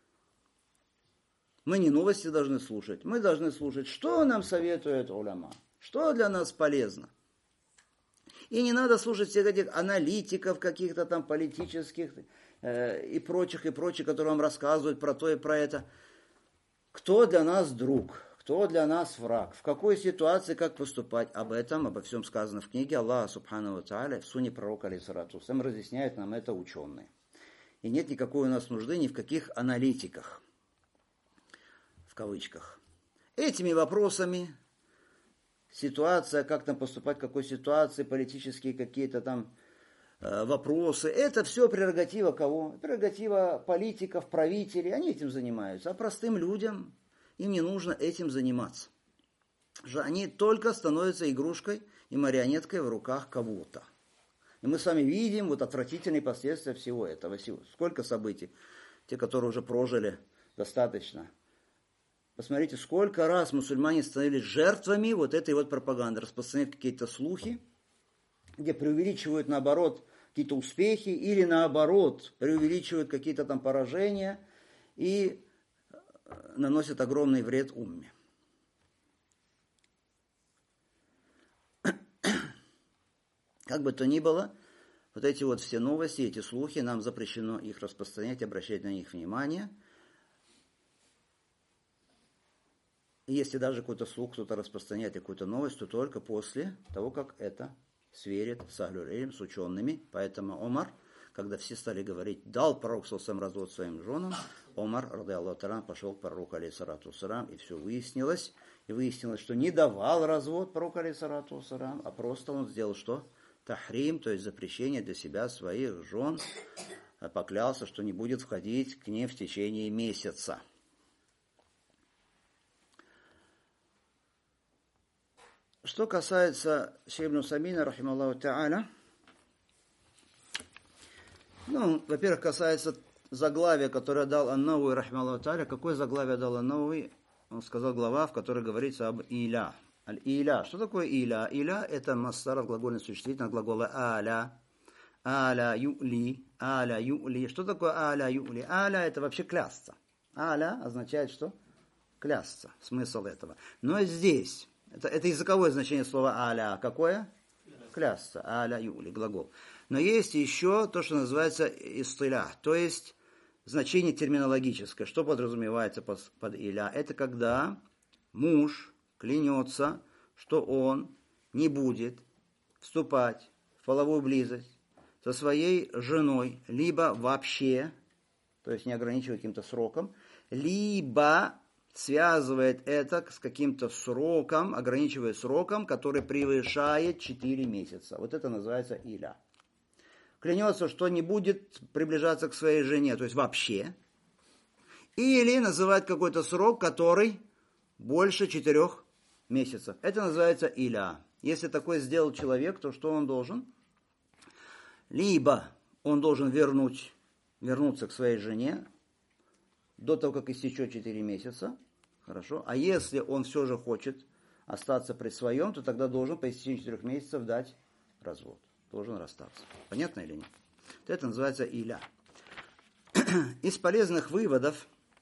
Мы не новости должны слушать, мы должны слушать, что нам советует уляма, что для нас полезно. И не надо слушать всех этих аналитиков каких-то там политических э, и прочих, и прочих, которые вам рассказывают про то и про это. Кто для нас друг, кто для нас враг, в какой ситуации, как поступать. Об этом, обо всем сказано в книге Аллаха Субхану ва Тааля, в суне пророка алейхиссалату вассалям, разъясняет нам это ученые. И нет никакой у нас нужды ни в каких аналитиках. В кавычках. Этими вопросами, ситуация, как там поступать, в какой ситуации, политические какие-то там вопросы. Это все прерогатива кого? Прерогатива политиков, правителей. Они этим занимаются. А простым людям им не нужно этим заниматься. Они только становятся игрушкой и марионеткой в руках кого-то. И мы с вами видим вот отвратительные последствия всего этого. Сколько событий. Те, которые уже прожили достаточно. Посмотрите, сколько раз мусульмане становились жертвами вот этой вот пропаганды. Распространяют какие-то слухи, где преувеличивают, наоборот, какие-то успехи, или наоборот, преувеличивают какие-то там поражения и наносят огромный вред умме. Как бы то ни было, вот эти вот все новости, эти слухи, нам запрещено их распространять, обращать на них внимание. И если даже какой-то слух, кто-то распространяет какую-то новость, то только после того, как это сверит с Ахлюль-Илм, с учеными. Поэтому Омар, когда все стали говорить, дал пророк сам развод своим женам, Омар, ради Аллаху та'аля, пошел к пророку, алейхиссалату вассалям, и все выяснилось. И выяснилось, что не давал развод пророку, алейхиссалату вассалям, а просто он сделал что? Тахрим, то есть запрещение для себя своих жен, поклялся, что не будет входить к ним в течение месяца. Что касается Шейх ибн Усаймина, рахималлаху та'аля, ну, во-первых, касается заглавия, которое дал Ан-Навави, рахималлаху та'аля. Какое заглавие дал Ан-Навави? Он сказал глава, в которой говорится об иля. Аль-иля. Что такое иля? Иля – это масдар от глагольного существительного, от глагола аля. Аля юли. Аля юли. Что такое аля юли? Аля – это вообще клясться. Аля означает что? Клясться. Смысл этого. Но здесь... Это, это языковое значение слова аля. Какое? Клясться. Аля юли, глагол. Но есть еще то, что называется истиля, то есть значение терминологическое. Что подразумевается под, под иля? Это когда муж клянется, что он не будет вступать в половую близость со своей женой, либо вообще, то есть не ограничивая каким-то сроком, либо связывает это с каким-то сроком, ограничивая сроком, который превышает четыре месяца. Вот это называется иля. Клянется, что не будет приближаться к своей жене, то есть вообще. Или называет какой-то срок, который больше четырех месяцев. Это называется иля. Если такое сделал человек, то что он должен? Либо он должен вернуть, вернуться к своей жене до того, как истечет четыре месяца. Хорошо. А если он все же хочет остаться при своем, то тогда должен по истечении четырех месяцев дать развод. Должен расстаться. Понятно или нет? Это называется иля. Из полезных выводов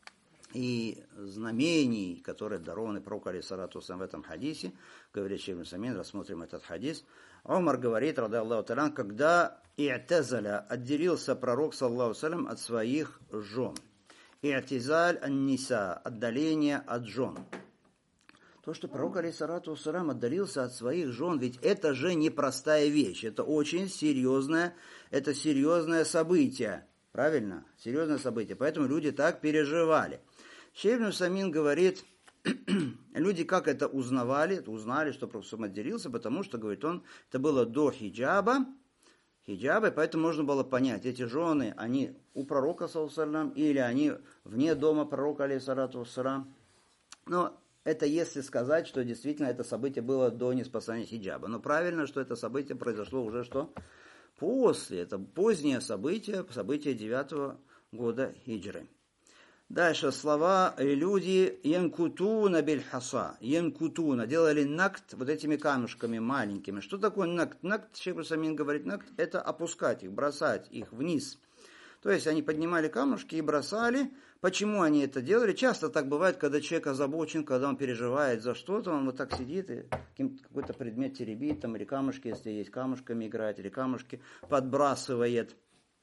и знамений, которые дарованы пророку алейхиссалату вассалям в этом хадисе, говорит Шейх ибн Усаймин, рассмотрим этот хадис. Омар говорит, ради Аллаху та'аля, когда и'тазаля, отделился пророк, саллаллаху алейхи от своих жен. И'тизаль ан-ниса, отдаление от жен. То, что пророк, алейхиссалату вассалям, отдалился от своих жен, ведь это же непростая вещь, это очень серьезное, это серьезное событие. Правильно? Серьезное событие. Поэтому люди так переживали. Шейх ибн Усаймин говорит, люди как это узнавали, узнали, что пророк отделился, потому что, говорит он, это было до хиджаба, хиджаба, и поэтому можно было понять, эти жены, они у пророка, саллаллаху алейхи, или они вне дома пророка, алейхиссалату вассалям. Но это если сказать, что действительно это событие было до ниспослания хиджаба. Но правильно, что это событие произошло уже что? После. Это позднее событие, событие девятого года хиджры. Дальше слова люди янкутуна бильхаса. Янкутуна. Делали накт вот этими камушками маленькими. Что такое накт? Накт, Шейх ибн Усаймин говорит, накт это опускать их, бросать их вниз. То есть они поднимали камушки и бросали. Почему они это делали? Часто так бывает, когда человек озабочен, когда он переживает за что-то, он вот так сидит и какой-то предмет теребит, там, или камушки, если есть, камушками играет, или камушки подбрасывает.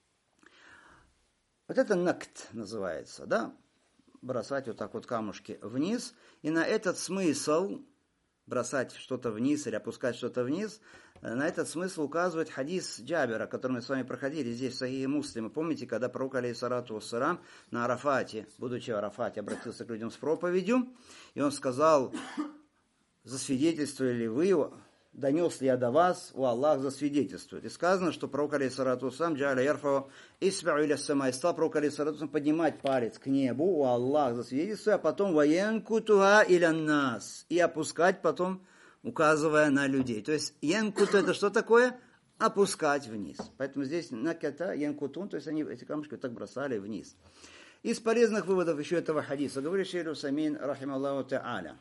Вот это накт называется, да? Бросать вот так вот камушки вниз. И на этот смысл, бросать что-то вниз или опускать что-то вниз, на этот смысл указывает хадис Джабира, который мы с вами проходили здесь в Сахихе Муслиме. Помните, когда пророк, алейхиссалату вассалям, на Арафате, будучи в Арафате, обратился к людям с проповедью, и он сказал, засвидетельствовали ли вы донес ли я до вас, о Аллах засвидетельствует. И сказано, что пророк алейхиссалату вассалям джа'аля ярфау исбa'у иля самай, стал пророк алейхиссалату вассалам поднимать палец к небу, о Аллах засвидетельствует, а потом ваянкутуха иля нас, и опускать потом, указывая на людей. То есть янкуту это что такое? Опускать вниз. Поэтому здесь наката янкутун, то есть они эти камушки так бросали вниз. Из полезных выводов еще этого хадиса, говорит шейх Усаймин, рахималлаху та'аля,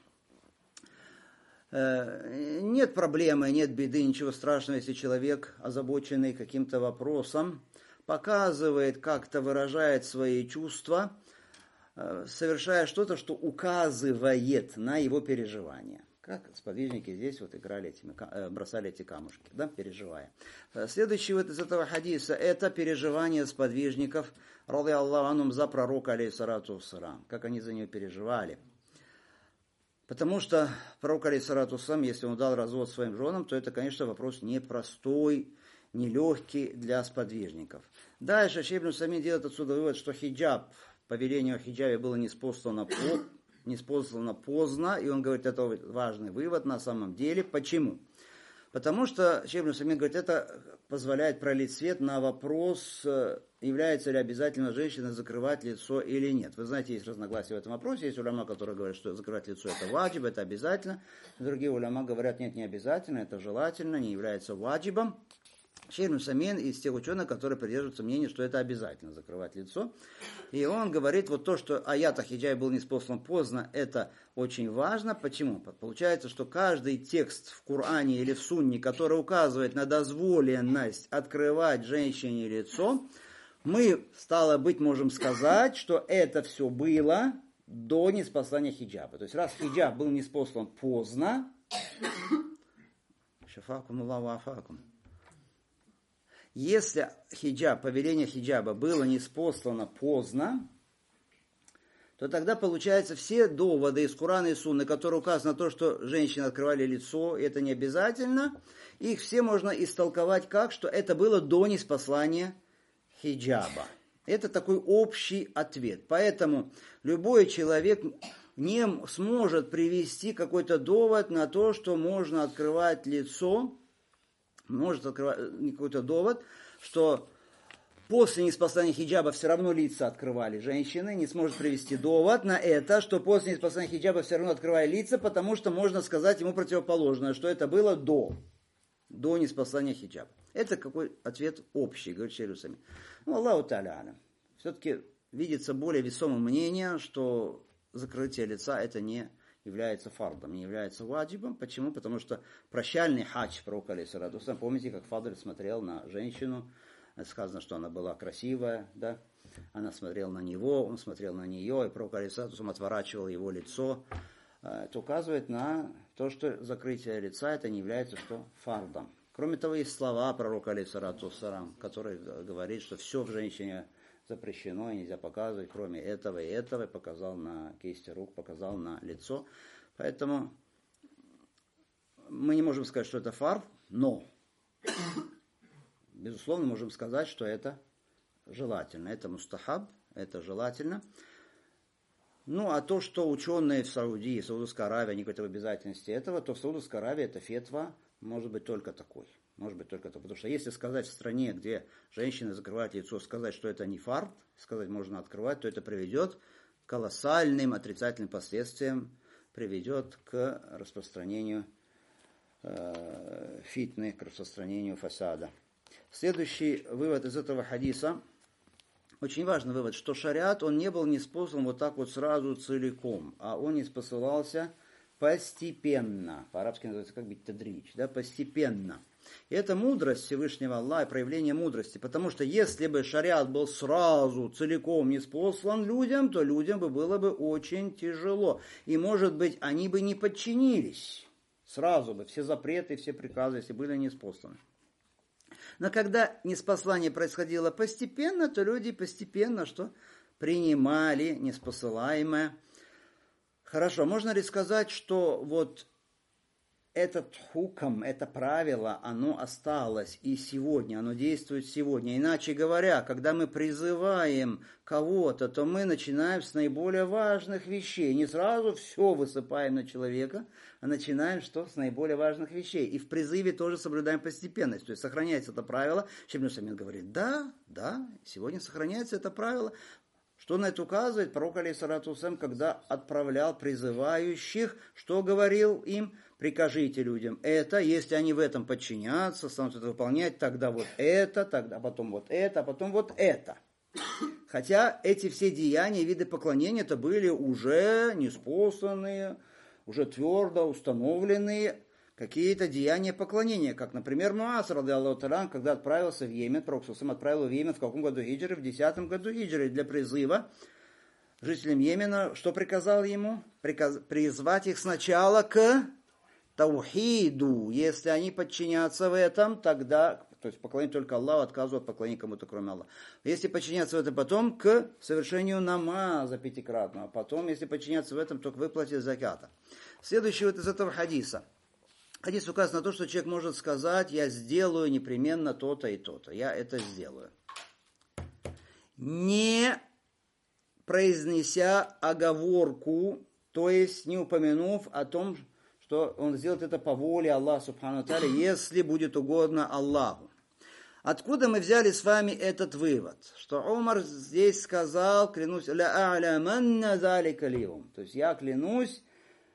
нет проблемы, нет беды, ничего страшного, если человек, озабоченный каким-то вопросом, показывает, как-то выражает свои чувства, совершая что-то, что указывает на его переживания. Как сподвижники здесь вот играли этими, бросали эти камушки, да, переживая. Следующий вот из этого хадиса, это переживание сподвижников, ради Аллаху анхум, за пророка, алейхиссалату вассалам, как они за него переживали. Потому что пророк, алейхиссалату вассалам, если он дал развод своим женам, то это, конечно, вопрос непростой, нелегкий для сподвижников. Дальше шейх Ибн Усаймин делает отсюда вывод, что хиджаб, повеление о хиджабе было ниспослано, по, ниспослано поздно, и он говорит, это важный вывод на самом деле. Почему? Потому что шейх Ибн Усаймин говорит, это позволяет пролить свет на вопрос, является ли обязательно женщина закрывать лицо или нет. Вы знаете, есть разногласия в этом вопросе. Есть уляма, которые говорят, что закрывать лицо это ваджиб, это обязательно. Другие уляма говорят, нет, не обязательно, это желательно, не является ваджибом. Шейх Ибн Усаймин из тех ученых, которые придерживаются мнения, что это обязательно закрывать лицо. И он говорит, вот то, что аят о хиджабе был ниспослан поздно, это очень важно. Почему? Получается, что каждый текст в Коране или в Сунне, который указывает на дозволенность открывать женщине лицо, мы, стало быть, можем сказать, что это все было до ниспослания хиджаба. То есть, раз хиджаб был ниспослан поздно, шафакум Аллаху афакум. Если хиджаб, повеление хиджаба было ниспослано поздно, то тогда, получается, все доводы из Корана и Сунны, которые указаны на то, что женщины открывали лицо, и это не обязательно, их все можно истолковать как, что это было до ниспослания хиджаба. Это такой общий ответ. Поэтому любой человек не сможет привести какой-то довод на то, что можно открывать лицо, может открывать какой-то довод, что после ниспослания хиджаба все равно лица открывали женщины, не сможет привести довод на это, что после ниспослания хиджаба все равно открывали лица, потому что можно сказать ему противоположное, что это было до, до ниспослания хиджаба. Это какой ответ общий, говорит шейх Усаймин. Ну, Аллаху та'аля. Все-таки видится более весомое мнение, что закрытие лица это не является фардом, не является ваджибом. Почему? Потому что прощальный хадж пророка, алейхиссалату вассалям, помните, как Фадль смотрел на женщину, сказано, что она была красивая, да? Она смотрела на него, он смотрел на нее, и пророк, алейхиссалату вассалям, отворачивал его лицо. Это указывает на то, что закрытие лица это не является что фардом. Кроме того, есть слова пророка, алейхиссалату вассалям, которые говорит, что все в женщине запрещено, и нельзя показывать, кроме этого и этого, и показал на кисти рук, показал на лицо. Поэтому мы не можем сказать, что это фард, но, безусловно, можем сказать, что это желательно. Это мустахаб, это желательно. Ну, а то, что ученые в Саудии, в Саудовской Аравии, они говорят об обязательности этого, то в Саудовской Аравии это фетва может быть только такой. Может быть только такой. Потому что если сказать в стране, где женщины закрывают лицо, сказать, что это не фард, сказать можно открывать, то это приведет к колоссальным отрицательным последствиям, приведет к распространению э, фитны, к распространению фасада. Следующий вывод из этого хадиса, очень важный вывод, что шариат, он не был ниспослан вот так вот сразу целиком, а он ниспосылался постепенно. По-арабски называется как бы тадридж, да, постепенно. И это мудрость Всевышнего Аллаха, проявление мудрости. Потому что если бы шариат был сразу, целиком ниспослан людям, то людям бы было бы очень тяжело. И, может быть, они бы не подчинились сразу бы. Все запреты, все приказы, если были ниспосланы. Но когда ниспослание происходило постепенно, то люди постепенно что? Принимали ниспосылаемое. Хорошо, можно ли сказать, что вот этот хукам, это правило, оно осталось и сегодня, оно действует сегодня. Иначе говоря, когда мы призываем кого-то, то мы начинаем с наиболее важных вещей. Не сразу все высыпаем на человека, а начинаем что? С наиболее важных вещей. И в призыве тоже соблюдаем постепенность. То есть сохраняется это правило. Шейх Самин говорит, да, да, сегодня сохраняется это правило. Что на это указывает? Пророк, алейхиссалату вассалям, когда отправлял призывающих, что говорил им? Прикажите людям это, если они в этом подчинятся, станут это выполнять, тогда вот это, тогда потом вот это, а потом вот это. Хотя эти все деяния, виды поклонения, это были уже неспосланные, уже твердо установленные какие-то деяния поклонения, как, например, Муаз, радиаллаху та'аля, когда отправился в Йемен, пророк отправил в Йемен в каком году хиджры? В десятом году хиджры для призыва жителям Йемена. Что приказал ему? Приказ... Призвать их сначала к таухиду. Если они подчинятся в этом, тогда, то есть поклонение только Аллаху, отказывают от поклонения кому-то, кроме Аллаха. Если подчиняться в этом, потом к совершению намаза пятикратного. Потом, если подчиняться в этом, то к выплате заката. Следующий вот из этого хадиса. Хадис указывает на то, что человек может сказать, я сделаю непременно то-то и то-то. Я это сделаю. Не произнеся оговорку, то есть не упомянув о том, что он сделает это по воле Аллаха Субхану Тааля, если будет угодно Аллаху. Откуда мы взяли с вами этот вывод? Что Умар здесь сказал, клянусь, ля а'ляманна залика льюм. То есть я клянусь,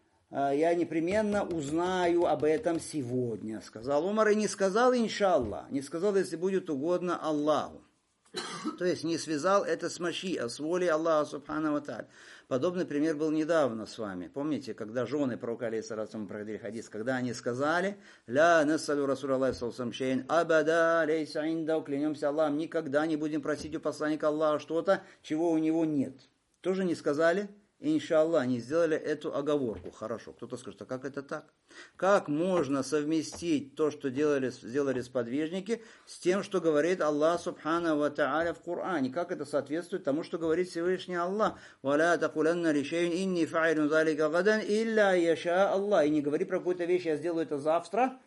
я непременно узнаю об этом сегодня, сказал Умар, и не сказал иншаллах, не сказал, если будет угодно Аллаху. То есть не связал это с машиа, с волей Аллаха Субхану ва Тааля. Подобный пример был недавно с вами. Помните, когда жены пророка алейхиссалату мы проходили хадис, когда они сказали, ля насалю расулаллахи саллаллаху алейхи шейн абада лейса инда, клянемся Аллахом, никогда не будем просить у посланника Аллаха что-то, чего у него нет. Тоже не сказали? Иншаллах, не сделали эту оговорку. Хорошо. Кто-то скажет, а как это так? Как можно совместить то, что делали, сделали сподвижники, с тем, что говорит Аллах Субхану ва Тааля в Коране? Как это соответствует тому, что говорит Всевышний Аллах? «Валя такуланна лишейн инни фа'илун залика гадан илля яша Аллах». И не говори про какую-то вещь, я сделаю это завтра,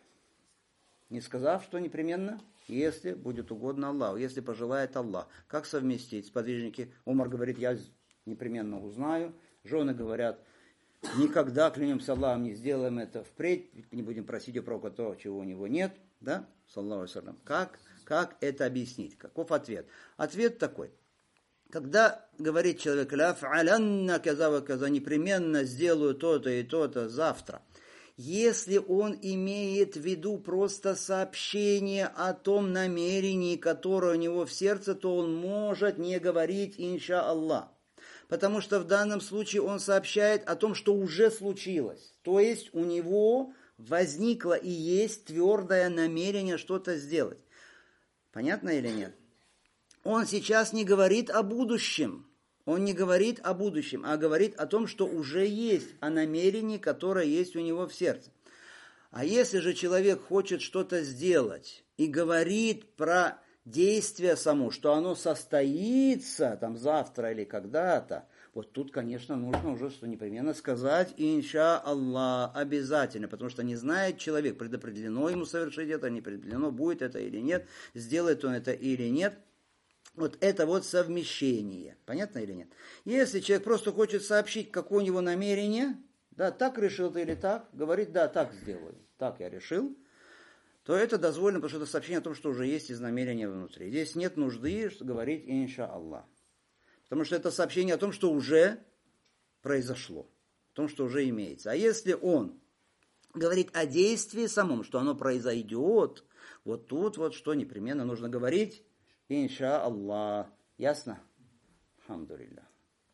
не сказав, что непременно, если будет угодно Аллаху, если пожелает Аллах. Как совместить? Сподвижники, Умар говорит, я непременно узнаю. Жены говорят, никогда, клянемся Аллахом, не сделаем это впредь, не будем просить у пророка то, чего у него нет. Да? Саллаллаху алейхи ва саллям. Как, как это объяснить? Каков ответ? Ответ такой. Когда говорит человек, ля фа'алянна каза ва каза, непременно сделаю то-то и то-то завтра, если он имеет в виду просто сообщение о том намерении, которое у него в сердце, то он может не говорить инша Аллах. Потому что в данном случае он сообщает о том, что уже случилось. То есть у него возникло и есть твердое намерение что-то сделать. Понятно или нет? Он сейчас не говорит о будущем. Он не говорит о будущем, а говорит о том, что уже есть, о намерении, которое есть у него в сердце. А если же человек хочет что-то сделать и говорит про действие само, что оно состоится там завтра или когда-то, вот тут, конечно, нужно уже что непременно сказать инша Аллах обязательно, потому что не знает человек, предопределено ему совершить это, не предопределено, будет это или нет, сделает он это или нет. Вот это вот совмещение. Понятно или нет? Если человек просто хочет сообщить, какое у него намерение, да, так решил ты или так, говорит, да, так сделаю, так я решил, то это дозволено, потому что это сообщение о том, что уже есть из намерения внутри. Здесь нет нужды говорить инша Аллах. Потому что это сообщение о том, что уже произошло, о том, что уже имеется. А если он говорит о действии самом, что оно произойдет, вот тут вот что непременно нужно говорить инша Аллах. Ясно? Алхамдулиллах.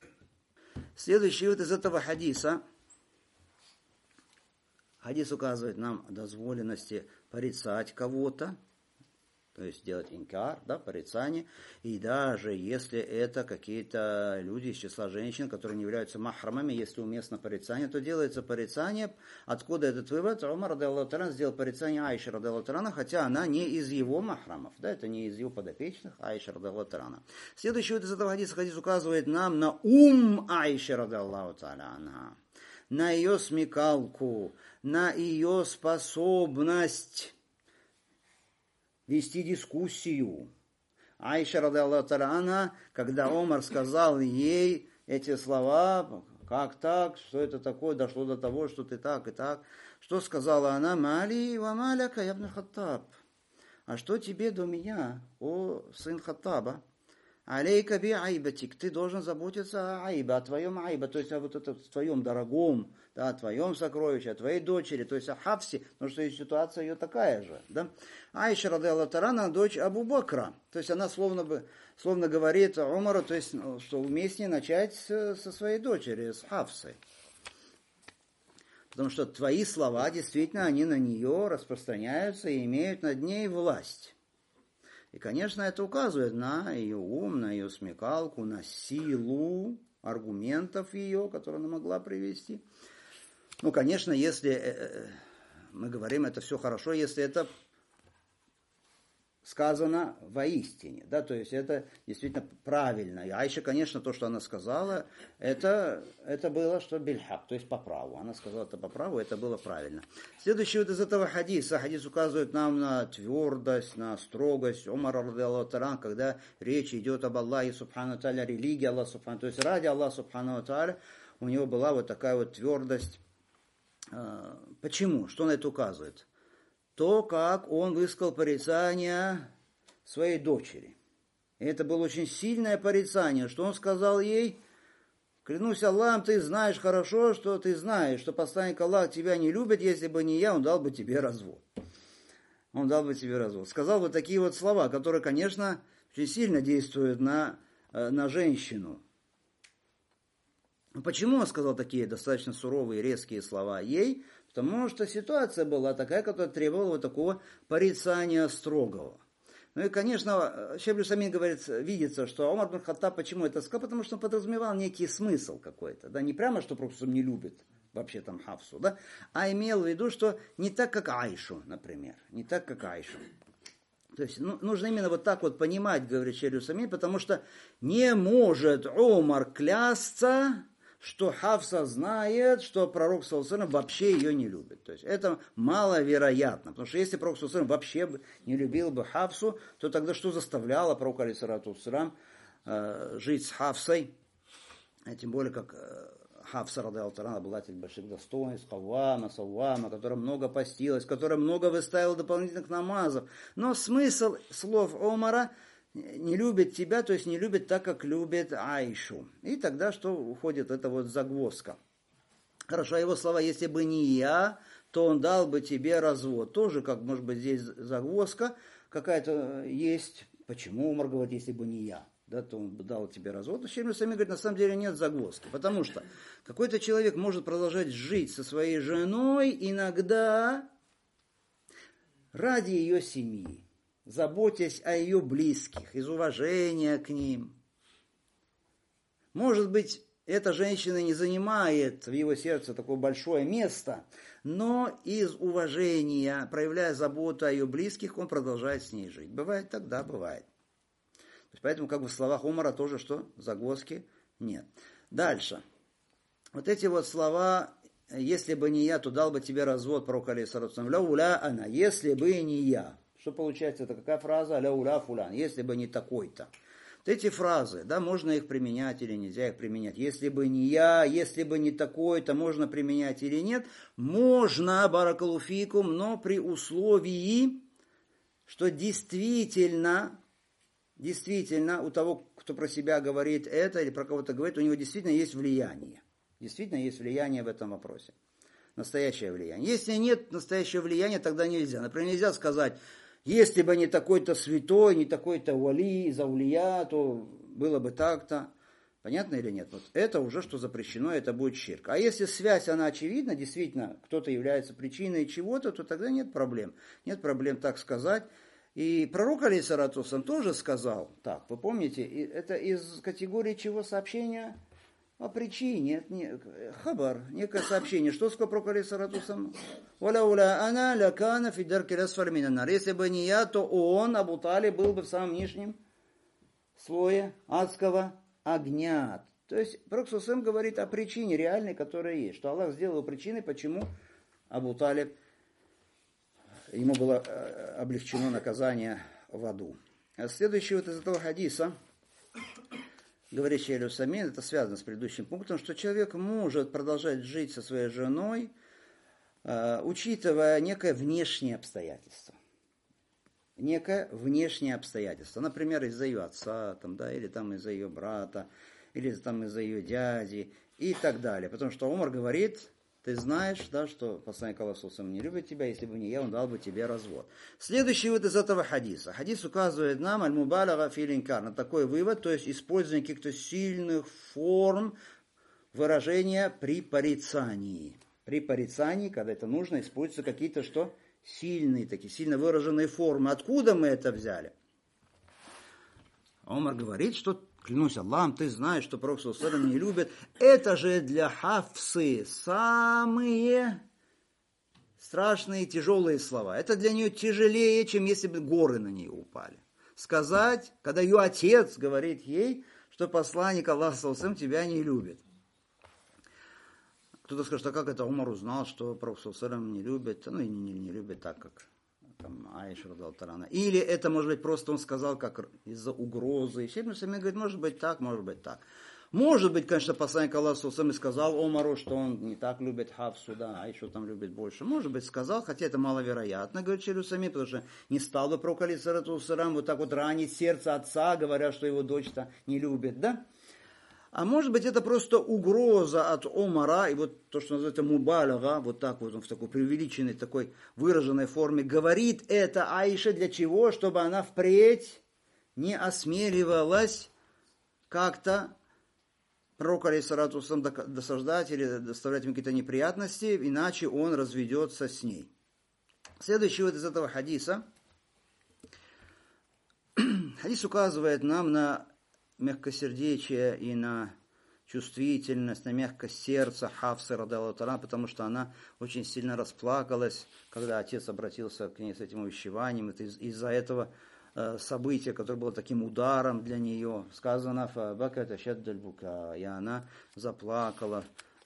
Следующий вот из этого хадиса. Хадис указывает нам о дозволенности порицать кого-то, то есть делать инкар, да, порицание, и даже если это какие-то люди из числа женщин, которые не являются махрамами, если уместно порицание, то делается порицание. Откуда этот вывод? Умар радиаллаху та'аля сделал порицание Аиши радиаллаху та'аля, хотя она не из его махрамов, да, это не из его подопечных, Аиша радиаллаху та'аля. Следующий вот из этого хадиса, хадис указывает нам на ум Аиши радиаллаху та'аля. на ее смекалку, на ее способность вести дискуссию. Айша, радиаллаху та'аля анха, когда Омар сказал ей эти слова, как так, что это такое, дошло до того, что ты так и так, что сказала она? Мали ва маляка я ибн Хаттаб. А что тебе до меня, о сын Хаттаба? Алейка би айбатик, ты должен заботиться о айбе, о твоем айбе, то есть о вот этом твоем дорогом, да, о твоем сокровище, о твоей дочери, то есть о Хафсе, потому что ситуация ее такая же. Да? Айша, радиаллаху та'аля анха, дочь Абу Бакра, то есть она словно бы, словно говорит Умару, то есть, что уместнее начать с, со своей дочери, с Хафсой. Потому что твои слова, действительно, они на нее распространяются и имеют над ней власть. И, конечно, это указывает на ее ум, на ее смекалку, на силу аргументов ее, которые она могла привести. Ну, конечно, если мы говорим, это все хорошо, если это сказано воистине, да, то есть это действительно правильно. И Айша, конечно, то, что она сказала, это, это было, что бильхак, то есть по праву. Она сказала это по праву, это было правильно. Следующий вот из этого хадиса, хадис указывает нам на твердость, на строгость Умара, радиаллаху та'аля, когда речь идет об Аллахе, субхану та'аля, религии Аллаха, субхану, то есть ради Аллаха, субхану та'аля, у него была вот такая вот твердость. Почему? Что на это указывает? То, как он высказал порицание своей дочери. И это было очень сильное порицание, что он сказал ей: клянусь Аллахом, ты знаешь хорошо, что ты знаешь, что посланник Аллаха тебя не любит, если бы не я, он дал бы тебе развод. Он дал бы тебе развод. Сказал вот такие вот слова, которые, конечно, очень сильно действуют на, на женщину. Почему он сказал такие достаточно суровые, резкие слова ей? Потому что ситуация была такая, которая требовала вот такого порицания строгого. Ну и, конечно, Шейх Самин говорит, видится, что Умар ибн Хаттаб почему это сказал? Потому что он подразумевал некий смысл какой-то. Да? Не прямо, что просто не любит вообще там Хафсу, да? А имел в виду, что не так, как Айшу, например. Не так, как Айшу. То есть ну, нужно именно вот так вот понимать, говорит Шейх Самин, потому что не может Умар клясться, что Хафса знает, что пророк саллаллаху алейхи ва саллям вообще ее не любит. То есть это маловероятно. Потому что если пророк саллаллаху алейхи ва саллям вообще не любил бы Хафсу, то тогда что заставляло пророка алейхиссалату вассалям жить с Хафсой? Тем более, как Хафса, радиаллаху та'аля, была из больших достоинств, Каввама, Саввама, которая много постилась, которая много выставила дополнительных намазов. Но смысл слов Омара: не любит тебя, то есть не любит так, как любит Айшу. И тогда что уходит эта вот загвоздка. Хорошо, его слова: если бы не я, то он дал бы тебе развод. Тоже, как может быть, здесь загвоздка какая-то есть. Почему Умар говорит, если бы не я, да, то он бы дал тебе развод? Шейх Сами говорит, на самом деле нет загвоздки. Потому что какой-то человек может продолжать жить со своей женой иногда ради ее семьи, заботясь о ее близких, из уважения к ним. Может быть, эта женщина не занимает в его сердце такое большое место, но из уважения, проявляя заботу о ее близких, он продолжает с ней жить. Бывает так? Да, бывает. Поэтому как бы в словах Умара тоже что? Загвоздки нет. Дальше. Вот эти вот слова: если бы не я, то дал бы тебе развод, пророк алейхиссалату вассалям. Ля-уля она, если бы не я. Что получается? Это какая фраза? Ля-уля фулян, если бы не такой-то. Вот эти фразы, да, можно их применять или нельзя их применять. Если бы не я, если бы не такой-то, можно применять или нет. Можно, баракалуфикум, но при условии, что действительно, действительно у того, кто про себя говорит это или про кого-то говорит, у него действительно есть влияние. Действительно есть влияние в этом вопросе. Настоящее влияние. Если нет настоящего влияния, тогда нельзя. Например, нельзя сказать: если бы не такой-то святой, не такой-то вали, заулия, то было бы так-то. Понятно или нет? Вот это уже что запрещено, это будет ширк. А если связь, она очевидна, действительно, кто-то является причиной чего-то, то тогда нет проблем. Нет проблем так сказать. И пророк алейхиссалату вассалям тоже сказал так. Вы помните, это из категории чего сообщения? О причине, это не, хабар, некое сообщение. Что сказал пророк алейхиссалату вассалям? «Валяуля ана лякана фи дарки ласфали минан нар». Если бы не я, то он, Абу Талиб, был бы в самом нижнем слое адского огня. То есть Пророк саллаллаху алейхи ва саллям говорит о причине реальной, которая есть. Что Аллах сделал причиной, почему Абу Талиб, ему было облегчено наказание в аду. А следующий вот из этого хадиса, говорящий Элю Самин, это связано с предыдущим пунктом, что человек может продолжать жить со своей женой, учитывая некое внешнее обстоятельство. Некое внешнее обстоятельство. Например, из-за ее отца, там, да, или там из-за ее брата, или там из-за ее дяди и так далее. Потому что Умар говорит, ты знаешь, да, что посланник Аллаха не любит тебя, если бы не я, он дал бы тебе развод. Следующий вот из этого хадиса. Хадис указывает нам аль-мубалага фил инкар, на такой вывод, то есть использование каких-то сильных форм выражения при порицании. При порицании, когда это нужно, используются какие-то что? Сильные такие, сильно выраженные формы. Откуда мы это взяли? Умар говорит, что клянусь Аллахом, ты знаешь, что Пророк саллаллаху алейхи ва саллям не любит. Это же для Хафсы самые страшные, тяжелые слова. Это для нее тяжелее, чем если бы горы на нее упали. Сказать, когда ее отец говорит ей, что посланник Аллаха саллаллаху алейхи ва саллям тебя не любит. Кто-то скажет, а как это Умар узнал, что Пророк саллаллаху алейхи ва саллям не любит? Ну и не, не, не любит так, как там Аиша радхиаллаху. Или это, может быть, просто он сказал, как из-за угрозы. Шейх Ибн Усаймин говорит, может быть так, может быть так. Может быть, конечно, посланник Аллаха саллаллаху алейхи ва саллям сказал Омару, что он не так любит Хафсу, да, Аишу там любит больше. Может быть, сказал, хотя это маловероятно, говорит Шейх Ибн Усаймин, потому что не стал бы Пророк алейхиссалату вассалям вот так вот ранить сердце отца, говоря, что его дочь-то не любит, да? А может быть, это просто угроза от Омара, и вот то, что называется мубалага, вот так вот он в такой преувеличенной, такой выраженной форме, говорит это Аише для чего? Чтобы она впредь не осмеливалась как-то пророка алейхиссалату вассалам досаждать или доставлять ему какие-то неприятности, иначе он разведется с ней. Следующий вот из этого хадиса. Хадис указывает нам на мягкосердечие и на чувствительность, на мягкость сердца Хафсы радхиаллаху анха, потому что она очень сильно расплакалась, когда отец обратился к ней с этим увещеванием. Это из- из-за этого э, события, которое было таким ударом для нее. Сказано, «Фабакат ашаддаль бука», и она заплакала,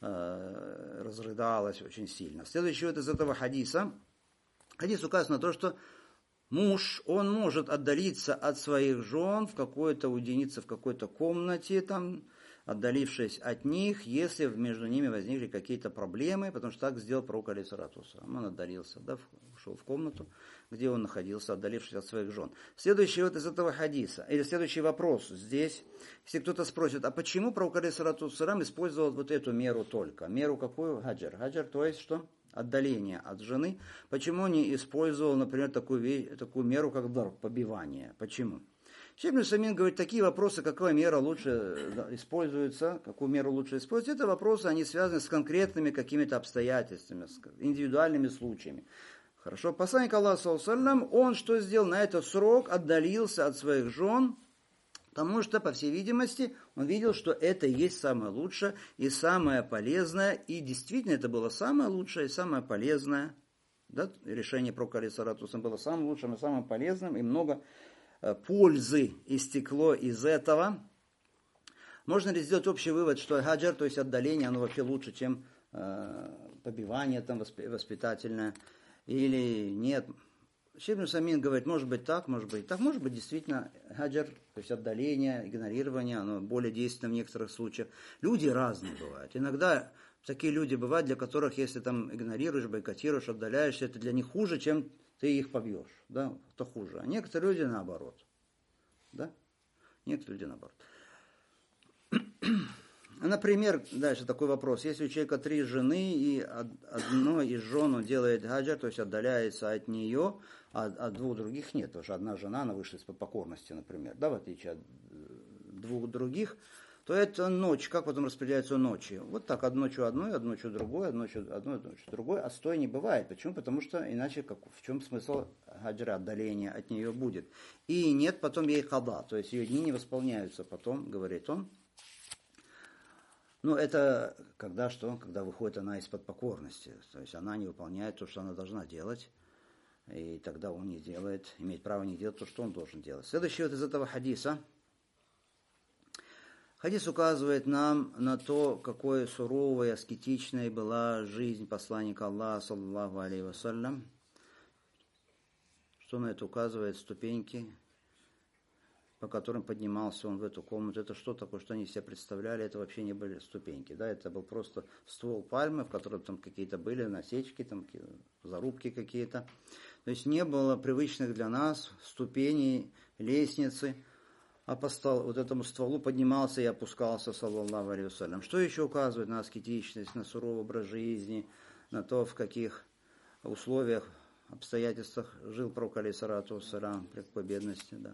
э, разрыдалась очень сильно. Следующий вот из этого хадиса. Хадис указывает на то, что муж, он может отдалиться от своих жен, в какой-то уединиться в какой-то комнате, там, отдалившись от них, если между ними возникли какие-то проблемы, потому что так сделал пророк алейхиссалату вассалам. Он отдалился, да, ушел в комнату, где он находился, отдалившись от своих жен. Следующий вот из этого хадиса, или следующий вопрос здесь, если кто-то спросит, а почему пророк алейхиссалату вассалам использовал вот эту меру только? Меру какую? Хаджар. Хаджар, то есть что? Отдаление от жены. Почему не использовал, например, такую, такую меру, как дар, побивание? Почему? Шейх Ибн Усаймин говорит, такие вопросы, какая мера лучше используется, какую меру лучше использовать, это вопросы, они связаны с конкретными какими-то обстоятельствами, с индивидуальными случаями. Хорошо, посланник Аллаха, саллаллаху алейхи ва саллям, он что сделал? На этот срок отдалился от своих жен, потому что, по всей видимости, он видел, что это и есть самое лучшее и самое полезное. И действительно, это было самое лучшее и самое полезное. Да? Решение пророка алейхиссалату вассалям было самым лучшим и самым полезным. И много э, пользы истекло из этого. Можно ли сделать общий вывод, что хаджар, то есть отдаление, оно вообще лучше, чем э, побивание там, воспитательное? Или нет? Шейх Ибн Усаймин говорит, может быть так, может быть так, может быть действительно хаджар, то есть отдаление, игнорирование, оно более действенно в некоторых случаях. Люди разные бывают. Иногда такие люди бывают, для которых, если там игнорируешь, бойкотируешь, отдаляешься, это для них хуже, чем ты их побьешь. Да, это хуже. А некоторые люди наоборот. Да? Некоторые люди наоборот. Например, дальше такой вопрос. Если у человека три жены, и одной из жен делает хаджар, то есть отдаляется от нее, а, а двух других нет, потому что одна жена, она вышла из-под покорности, например, да, в отличие от двух других, то это ночь. Как потом распределяются ночи? Вот так, одну ночью одной, одну ночью другой, одну ночью одной, одну ночью другой, а стой не бывает. Почему? Потому что иначе как, в чем смысл хаджра, отдаления от нее будет? И нет потом ей хада, то есть ее дни не восполняются потом, говорит он. Ну, это когда что? Когда выходит она из-под покорности. То есть она не выполняет то, что она должна делать. И тогда он не делает, имеет право не делать то, что он должен делать. Следующий вот из этого хадиса. Хадис указывает нам на то, какой суровой, аскетичной была жизнь посланника Аллаха, саллаллаху алейхи вассалям. Что на это указывает? Ступеньки, по которым поднимался он в эту комнату. Это что такое, что они себе представляли? Это вообще не были ступеньки. Да? Это был просто ствол пальмы, в котором там какие-то были насечки, там, зарубки какие-то. То есть не было привычных для нас ступеней, лестницы. А по стол, вот этому стволу поднимался и опускался, саллаллаху алейхи вассалям. Что еще указывает на аскетичность, на суровый образ жизни, на то, в каких условиях, обстоятельствах жил пророк алейхиссалату вассалям при какой бедности, да.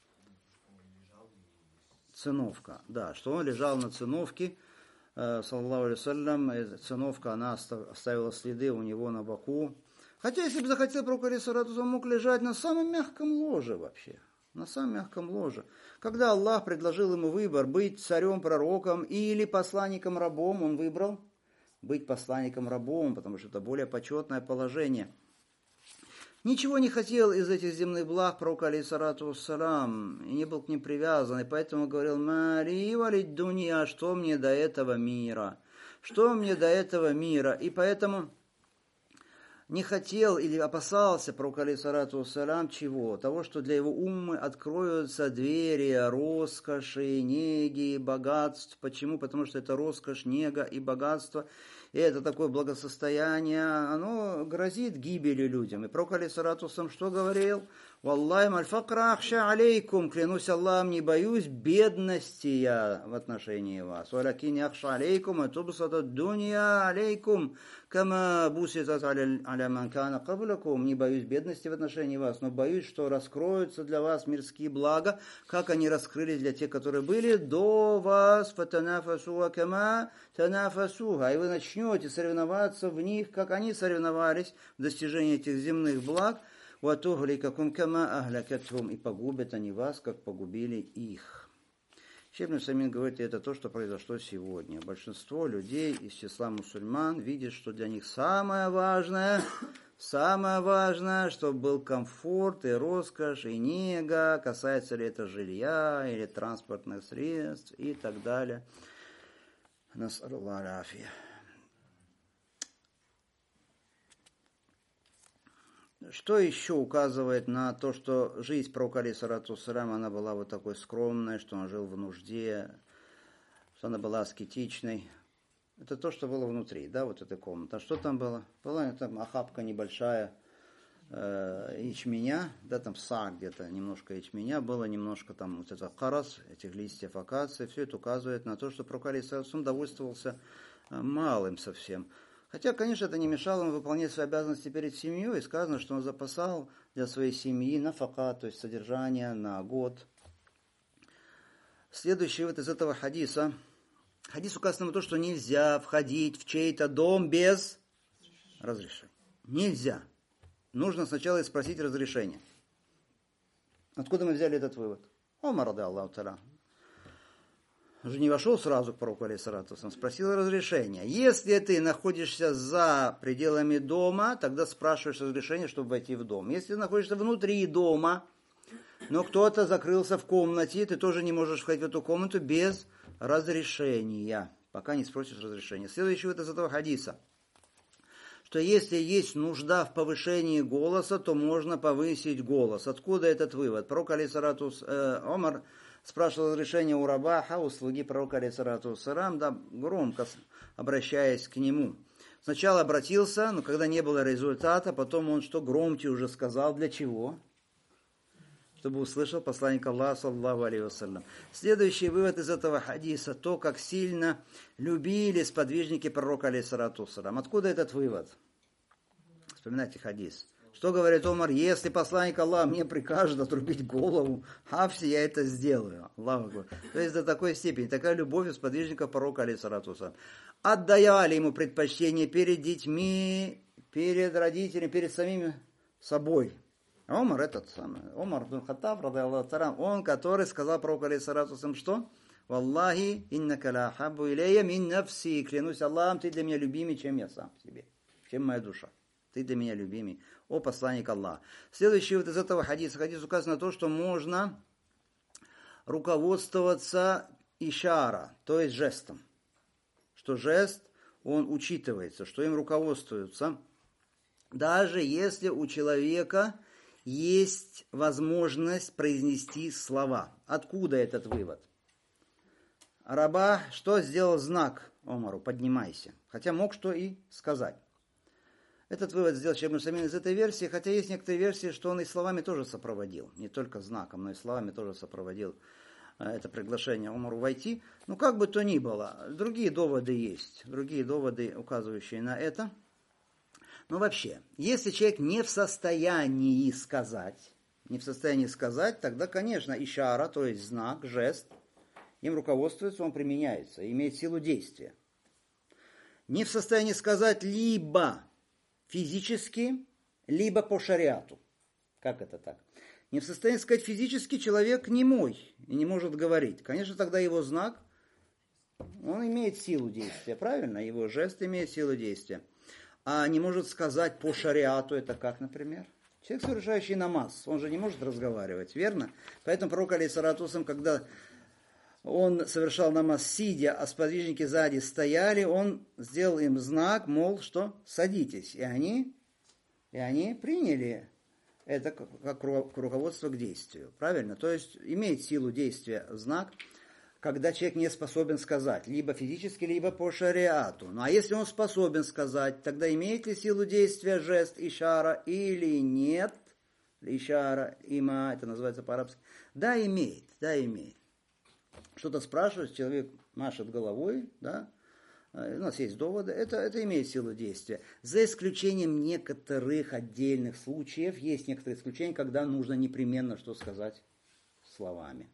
Циновка, да, что он лежал на циновке, э, саллаллаху алейхи вассалям, циновка, она оставила следы у него на боку. Хотя, если бы захотел пророк алейхиссалату вассалям, мог лежать на самом мягком ложе вообще. На самом мягком ложе. Когда Аллах предложил ему выбор, быть царем-пророком или посланником-рабом, он выбрал быть посланником-рабом, потому что это более почетное положение. Ничего не хотел из этих земных благ пророк алейхиссалату вассалам, и не был к ним привязан, и поэтому говорил: «Мари валид дунья, что мне до этого мира? Что мне до этого мира?» И поэтому не хотел или опасался пророк алейхиссалату вассалам чего? Того, что для его уммы откроются двери роскоши, неги, богатств. Почему? Потому что это роскошь, нега и богатство. И это такое благосостояние, оно грозит гибелью людям. И пророк алейхиссалату вассалам что говорил? «Валлахи маль факра ахша алейкум, клянусь Аллахом, не боюсь бедности я в отношении вас. Валякин ахша алейкум, а тубсата дунья алейкум, кама буситат аля ман кана каблакум». Не боюсь бедности в отношении вас, но боюсь, что раскроются для вас мирские блага, как они раскрылись для тех, которые были до вас. Фатанафасуа кама танафасуха. И вы начнете соревноваться в них, как они соревновались в достижении этих земных благ. «Ватухликакум кама ахлякатхум», и погубят они вас, как погубили их. Шейх ибн Усаймин говорит, и это то, что произошло сегодня. Большинство людей из числа мусульман видят, что для них самое важное, самое важное, чтобы был комфорт и роскошь, и нега, касается ли это жилья, или транспортных средств, и так далее. Насаллаху аль-афия. Что еще указывает на то, что жизнь пророка алейхиссалату вассалям, она была вот такой скромной, что он жил в нужде, что она была аскетичной? Это то, что было внутри, да, вот этой комнаты. А что там было? Была там охапка небольшая э, ячменя, да, там са где-то, немножко ячменя, было немножко там вот это карас, этих листьев акации. Все это указывает на то, что пророк алейхиссалату вассалям довольствовался малым совсем. Хотя, конечно, это не мешало ему выполнять свои обязанности перед семьей. И сказано, что он запасал для своей семьи нафака, то есть содержание на год. Следующий вот из этого хадиса. Хадис указывает на то, что нельзя входить в чей-то дом без разрешения. Нельзя. Нужно сначала спросить разрешение. Откуда мы взяли этот вывод? Омар, рады Аллаху та'аля. Он же не вошел сразу к пророку алейхиссалату вассалям, спросил разрешения. Если ты находишься за пределами дома, тогда спрашиваешь разрешение, чтобы войти в дом. Если ты находишься внутри дома, но кто-то закрылся в комнате, ты тоже не можешь входить в эту комнату без разрешения, пока не спросишь разрешения. Следующий вывод из этого хадиса, что если есть нужда в повышении голоса, то можно повысить голос. Откуда этот вывод? Пророк алейхиссалату э, Омар спрашивал разрешение у рабаха, у слуги пророка алейхиссалату вассалям, да, громко обращаясь к нему. Сначала обратился, но когда не было результата, потом он что громче уже сказал. Для чего? Чтобы услышал посланник Аллаха, саллаллаху алейхи вассалям. Следующий вывод из этого хадиса, то, как сильно любили сподвижники пророка алейхиссалату вассалям. Откуда этот вывод? Вспоминайте хадис. Что говорит Омар? Если посланник Аллаха мне прикажет отрубить голову, хавси, я это сделаю. Аллаху. То есть до такой степени, такая любовь у сподвижника пророка алейхиссалату вассалям. Отдавали ему предпочтение перед детьми, перед родителями, перед самими собой. Омар этот самый, Омар ибн Хаттаб, рады Аллаху та'аля, он, который сказал пророку алейхиссалату вассалям, что? Валлахи, иннака ла хаббу илейя мин нафси, клянусь Аллахом, ты для меня любимее, чем я сам себе, чем моя душа. Ты для меня любимый, о посланник Аллаха. Следующий вот из этого хадиса. Хадис указывает на то, что можно руководствоваться ишара, то есть жестом. Что жест, он учитывается, что им руководствуются. Даже если у человека есть возможность произнести слова. Откуда этот вывод? Раба что сделал знак Омару? Поднимайся. Хотя мог что и сказать. Этот вывод сделал Шейх ибн Усаймин из этой версии, хотя есть некоторые версии, что он и словами тоже сопроводил. Не только знаком, но и словами тоже сопроводил это приглашение Омару войти. Ну, как бы то ни было, другие доводы есть. Другие доводы, указывающие на это. Но вообще, если человек не в состоянии сказать, не в состоянии сказать, тогда, конечно, ишара, то есть знак, жест, им руководствуется, он применяется, имеет силу действия. Не в состоянии сказать либо физически, либо по шариату. Как это так? Не в состоянии сказать физически, человек немой и не может говорить. Конечно, тогда его знак, он имеет силу действия, правильно? Его жест имеет силу действия. А не может сказать по шариату, это как, например? Человек, совершающий намаз, он же не может разговаривать, верно? Поэтому пророк, алейхиссалату вассалям, когда он совершал намаз сидя, а сподвижники сзади стояли, он сделал им знак, мол, что садитесь. И они, и они приняли это как руководство к действию. Правильно? То есть имеет силу действия знак, когда человек не способен сказать, либо физически, либо по шариату. Ну а если он способен сказать, тогда имеет ли силу действия жест ишара или нет? Ишара, има, это называется по-арабски. Да, имеет, да, имеет. Что-то спрашивает, человек машет головой, да, у нас есть доводы, это, это имеет силу действия. За исключением некоторых отдельных случаев, есть некоторые исключения, когда нужно непременно что сказать словами.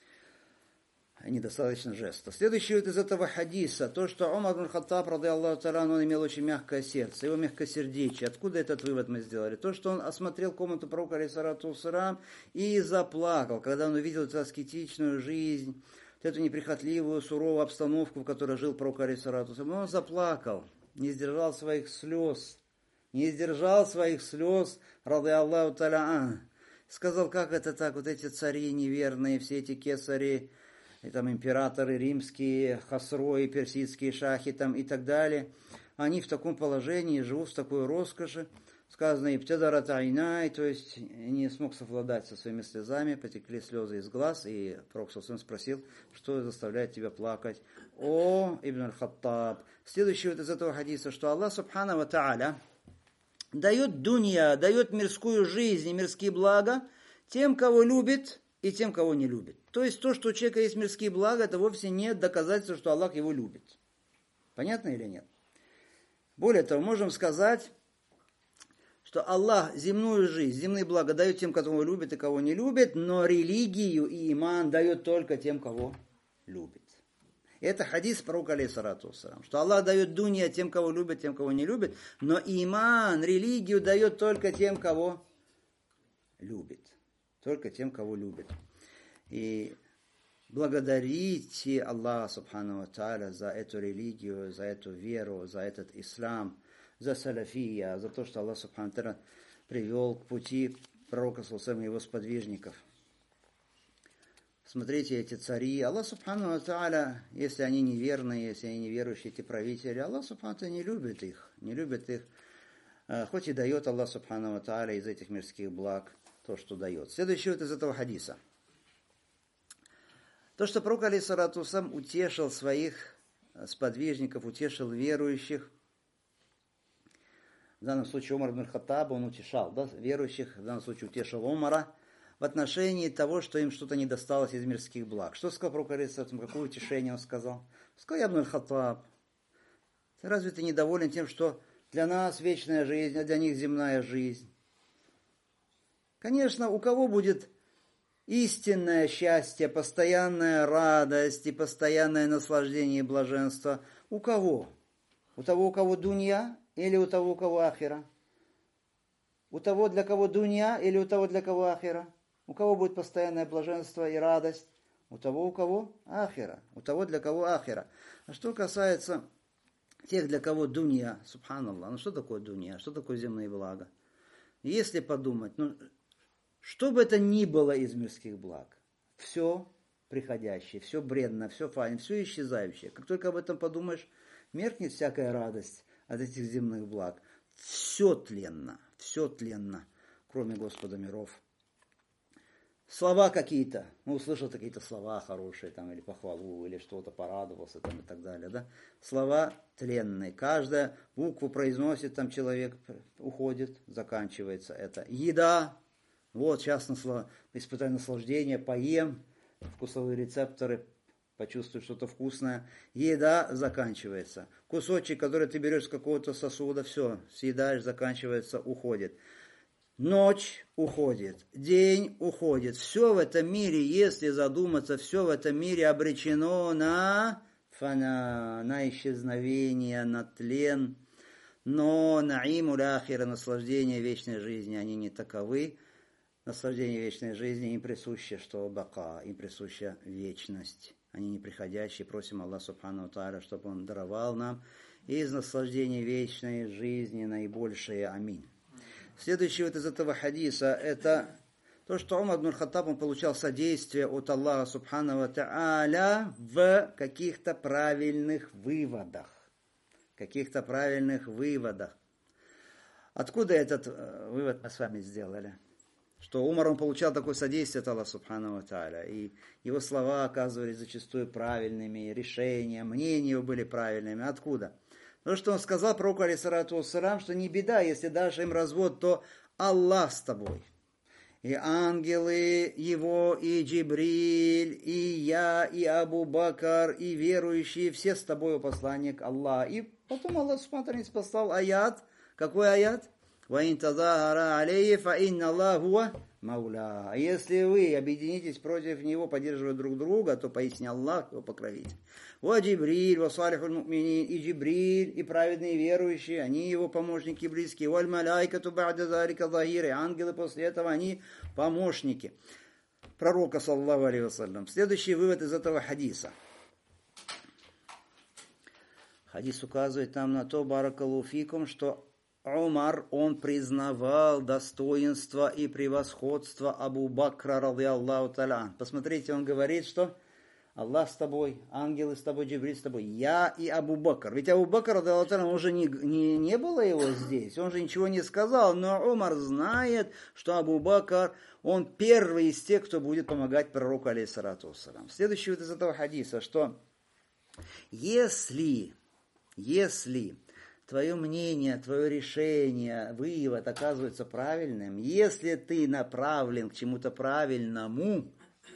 Недостаточно жеста. Следующий вот из этого хадиса, то, что Умар ибн Хаттаб, ради Аллаху та'аля, он имел очень мягкое сердце, его мягкосердечие. Откуда этот вывод мы сделали? То, что он осмотрел комнату пророка, алейхиссалату вассалям, и заплакал, когда он увидел эту аскетичную жизнь, эту неприхотливую, суровую обстановку, в которой жил пророк, алейхиссалату вассалям. Он заплакал, не сдержал своих слез, не сдержал своих слез, ради Аллаху та'аля. Сказал, как это так, вот эти цари неверные, все эти кесари, и там императоры римские, хасрои, персидские шахи там, и так далее, они в таком положении живут, в такой роскоши. Сказано, и птедарат айнай, то есть не смог совладать со своими слезами, потекли слезы из глаз, и пророк спросил, что заставляет тебя плакать. О, Ибн аль-Хаттаб. Следующий вот из этого хадиса, что Аллах субхану ва тааля дает дунья, дает мирскую жизнь и мирские блага тем, кого любит, и тем, кого не любит. То есть то, что у человека есть мирские блага, это вовсе не доказательство, что Аллах его любит. Понятно или нет? Более того, можем сказать, что Аллах земную жизнь, земные блага дает тем, кого любит и кого не любит, но религию и иман дает только тем, кого любит. Это хадис пророка, алейхиссалату вассалям, что Аллах дает дунья тем, кого любит, тем, кого не любит, но иман, религию дает только тем, кого любит. Только тем, кого любит. И благодарите Аллаха субхану ва тааля за эту религию, за эту веру, за этот ислам, за салафия, за то, что Аллах субхану ва тааля привел к пути пророка саллаллаху и его сподвижников. Смотрите, эти цари, Аллах субхану ва тааля, если они неверные, если они неверующие, эти правители, Аллах субхану ва тааля не любит их, не любит их, хоть и дает Аллах субхану ва тааля из этих мирских благ то, что дает. Следующий вот из этого хадиса. То, что пророк, алейхиссалату вассалям, утешил своих сподвижников, утешил верующих. В данном случае Умар ибн Хаттаб, он утешал, да, верующих, в данном случае утешил Умара в отношении того, что им что-то не досталось из мирских благ. Что сказал пророк, алейхиссалату вассалям, какое утешение он сказал? Сказал, я ибн Хаттаб, разве ты недоволен тем, что для нас вечная жизнь, а для них земная жизнь? Конечно, у кого будет истинное счастье, постоянная радость и постоянное наслаждение и блаженство? У кого? У того, у кого дунья, или у того, у кого ахира? У того, для кого дунья, или у того, для кого ахира? У кого будет постоянное блаженство и радость? У того, у кого ахира. У того, для кого ахира. А что касается тех, для кого дунья, субханаллах, ну что такое дунья? Что такое земные блага? Если подумать, ну, что бы это ни было из мирских благ, все приходящее, все бренно, все файн, все исчезающее. Как только об этом подумаешь, меркнет всякая радость от этих земных благ. Все тленно, все тленно, кроме Господа миров. Слова какие-то, ну, услышал какие-то слова хорошие, там, или похвалу, или что-то, порадовался, там, и так далее, да. Слова тленные. Каждая букву произносит, там, человек уходит, заканчивается это. Еда, вот, сейчас насла... испытаю наслаждение, поем, вкусовые рецепторы, почувствую что-то вкусное. Еда заканчивается. Кусочек, который ты берешь с какого-то сосуда, все, съедаешь, заканчивается, уходит. Ночь уходит, день уходит. Все в этом мире, если задуматься, все в этом мире обречено на фана, на исчезновение, на тлен. Но наиму ляхира, наслаждение вечной жизни, они не таковы. Наслаждение вечной жизни им присуще, что бака, им присуща вечность. Они неприходящие. Просим Аллаха Субхану Тааля, чтобы Он даровал нам из наслаждения вечной жизни наибольшее. Аминь. Следующий вот из этого хадиса, это то, что Умар ибн Хаттаб, он получал содействие от Аллаха Субхану ва Тааля в каких-то правильных выводах. Каких-то правильных выводах. Откуда этот вывод мы с вами сделали? Что Умар, он получал такое содействие от Аллаха Субхану ва Тааля, и его слова оказывались зачастую правильными, решения, мнения его были правильными. Откуда? Потому что он сказал пророку алейхиссалату вассалам, что не беда, если дашь им развод, то Аллах с тобой. И ангелы его, и Джибриль, и я, и Абу Бакр, и верующие, все с тобой, посланник Аллаха. И потом Аллах Субхану послал аят. Какой аят? وَإِن تَظَاهَرَ عَلَيْهِ فَإِنَّ اللَّهَ هُوَ мауля. А если вы объединитесь против него, поддерживая друг друга, то поясни Аллах, его покровитель. Ва Джибриль, ва салихуль му'минин, и Джибриль, и праведные верующие, они его помощники близкие. Валь маляйкату ба'да залика захир, и ангелы после этого, они помощники пророка, саллаллаху алейхи вассалям. Следующий вывод из этого хадиса. Хадис указывает нам на то, баракаллаху фикум, что Умар, он признавал достоинство и превосходство Абу Бакра, радийаллаху та'аля. Посмотрите, он говорит, что Аллах с тобой, ангелы с тобой, Джибриль с тобой, я и Абу Бакр. Ведь Абу Бакр, радийаллаху та'аля, уже не, не, не было его здесь, он же ничего не сказал, но Умар знает, что Абу Бакр, он первый из тех, кто будет помогать пророку, алейхиссалату вассалам. Следующий вот из этого хадиса, что если, если твое мнение, твое решение, вывод оказывается правильным, если ты направлен к чему-то правильному,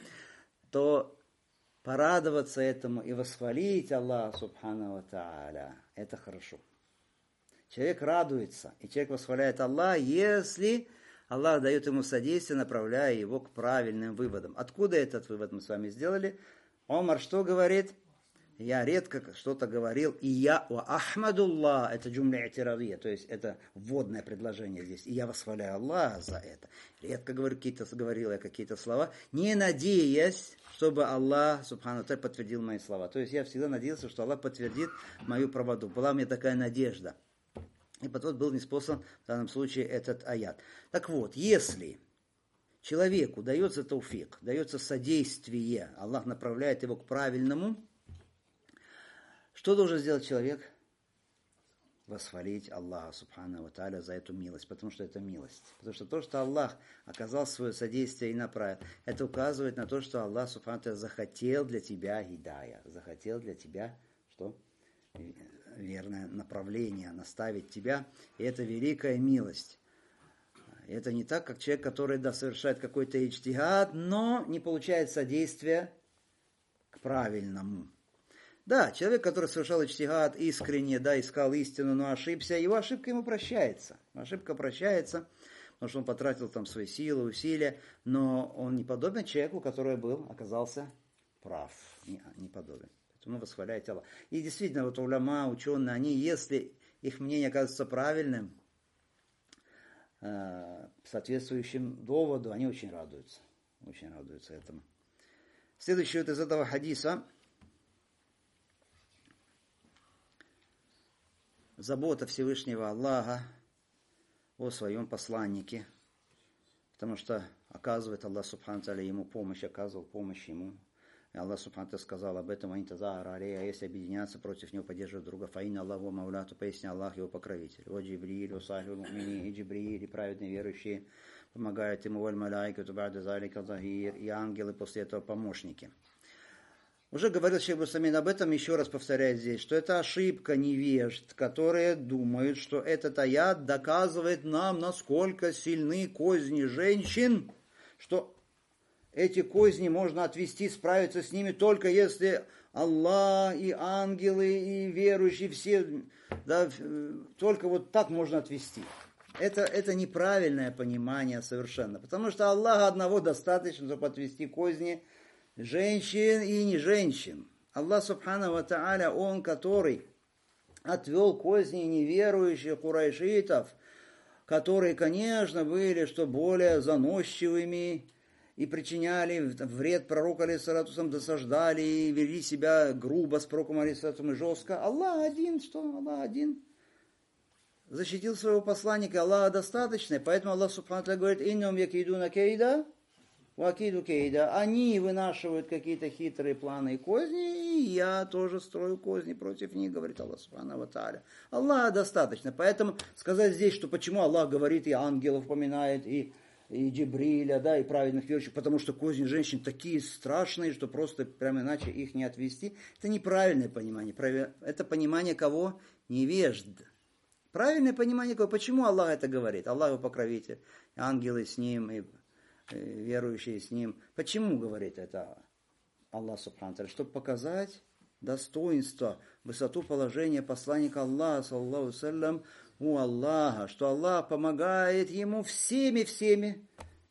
то порадоваться этому и восхвалить Аллаха Субхану ва Тааля, это хорошо. Человек радуется, и человек восхваляет Аллаха, если Аллах дает ему содействие, направляя его к правильным выводам. Откуда этот вывод мы с вами сделали? Омар что говорит? Я редко что-то говорил, и я, ва ахмадуллах, это джумля атиравия, то есть это вводное предложение здесь, и я восхваляю Аллаха за это. Редко говорю, какие-то, говорил я какие-то слова, не надеясь, чтобы Аллах, субхану ва, подтвердил мои слова. То есть я всегда надеялся, что Аллах подтвердит мою правоту. Была у меня такая надежда. И потом был ниспослан в данном случае этот аят. Так вот, если человеку дается тауфик, дается содействие, Аллах направляет его к правильному, что должен сделать человек? Восхвалить Аллаха Субхану ва Тааля за эту милость, потому что это милость. Потому что то, что Аллах оказал свое содействие и направил, это указывает на то, что Аллах Субхану ва Тааля захотел для тебя гидая, захотел для тебя что? Верное направление, наставить тебя, и это великая милость. Это не так, как человек, который да, совершает какой-то иджтигад, но не получает содействия к правильному. Да, человек, который совершал иджтигад искренне, да, искал истину, но ошибся, его ошибка ему прощается. Ошибка прощается, потому что он потратил там свои силы, усилия, но он не подобен человеку, который был, оказался прав, не, не подобен. Поэтому восхваляйте Аллаха. И действительно, вот уляма, ученые, они, если их мнение оказывается правильным, э, соответствующим доводу, они очень радуются. Очень радуются этому. Следующий вот из этого хадиса. Забота Всевышнего Аллаха о своем посланнике, потому что оказывает Аллах Субхану ва Тааля ему помощь, оказывал помощь ему И Аллах Субхану сказал об этом, они тазахара алейхи, а если объединяться против него, поддерживать друга, фаинна Аллаху мауляту, поясня Аллах его покровитель. Вот Джибриль, Усахиль, Мумини, и Джибриль, и праведные верующие помогают ему, валь маляйка, тубарда залика захир, и ангелы после этого помощники. Уже говорил Шейх Бусамин об этом, еще раз повторяю здесь, что это ошибка невежд, которые думают, что этот аят доказывает нам, насколько сильны козни женщин, что эти козни можно отвести, справиться с ними только если Аллах и ангелы и верующие все, да, только вот так можно отвести. Это, это неправильное понимание совершенно, потому что Аллаха одного достаточно, чтобы отвести козни женщин и не женщин. Аллах Субхану ва Тааля, Он, который отвел козни неверующих курайшитов, которые, конечно, были что более заносчивыми и причиняли вред пророку алейхиссалату, досаждали и вели себя грубо с пророком алейхиссалату и жестко. Аллах один, что Аллах один. Защитил своего посланника, Аллаха достаточно, поэтому Аллах Субхану ва Тааля говорит: «Иннам якидуна кейда». Вакиду кейда, они вынашивают какие-то хитрые планы и козни, и я тоже строю козни против них, говорит Аллах Субхану ва Тааля. Аллаха достаточно. Поэтому сказать здесь, что почему Аллах говорит, и ангелов упоминает, и, и Джибриля, да, и праведных верующих, потому что козни женщин такие страшные, что просто прямо иначе их не отвести. Это неправильное понимание. Это понимание кого? Невежд. Правильное понимание кого? Почему Аллах это говорит? Аллах его покровитель, ангелы с ним, и верующие с ним. Почему говорит это Аллах Субхану ва Тааля? Чтобы показать достоинство, высоту положения посланника Аллаха, саллаллаху алейхи ва саллям, у Аллаха, что Аллах помогает ему всеми-всеми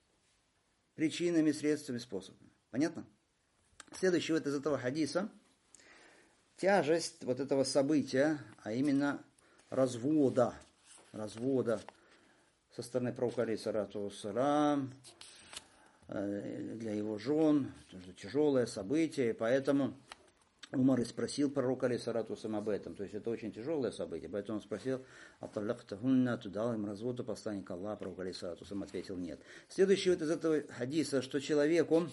причинами, средствами, способами. Понятно? Следующий вот из этого хадиса тяжесть вот этого события, а именно развода, развода со стороны пророка алейхиссалату вассалям для его жен, это тяжелое событие, поэтому Умар и спросил пророка алейхиссалату вассалям об этом, то есть это очень тяжелое событие, поэтому он спросил: «Атталлахтахунна», ты дал им разводу, посланник Аллаха, пророк алейхиссалату вассалям ответил: нет. Следующий вот из этого хадиса, что человеку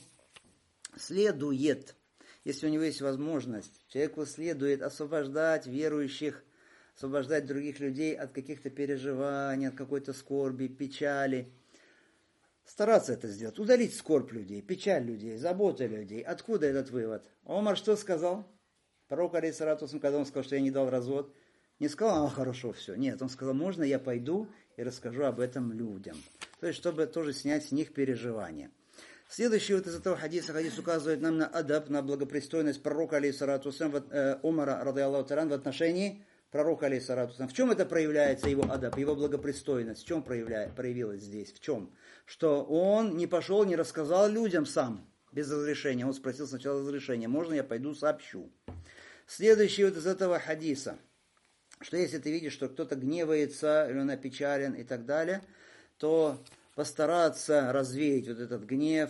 следует, если у него есть возможность, человеку следует освобождать верующих, освобождать других людей от каких-то переживаний, от какой-то скорби, печали. Стараться это сделать, удалить скорбь людей, печаль людей, заботу людей. Откуда этот вывод? Омар что сказал? Пророк алейхиссалату вассалям, когда он сказал, что я не дал развод, не сказал: а, хорошо, все. Нет, он сказал: можно я пойду и расскажу об этом людям. То есть, чтобы тоже снять с них переживания. Следующий вот из этого хадиса, хадис указывает нам на адаб, на благопристойность пророка алейхиссалату вассалям, э, Умара радиаллаху та'аля в отношении пророка алейхиссалату вассалям. В чем это проявляется, его адаб, его благопристойность? В чем проявилась здесь? В чем? Что он не пошел, не рассказал людям сам, без разрешения. Он спросил сначала разрешения: можно я пойду сообщу? Следующий вот из этого хадиса, что если ты видишь, что кто-то гневается, или он опечален и так далее, то постараться развеять вот этот гнев,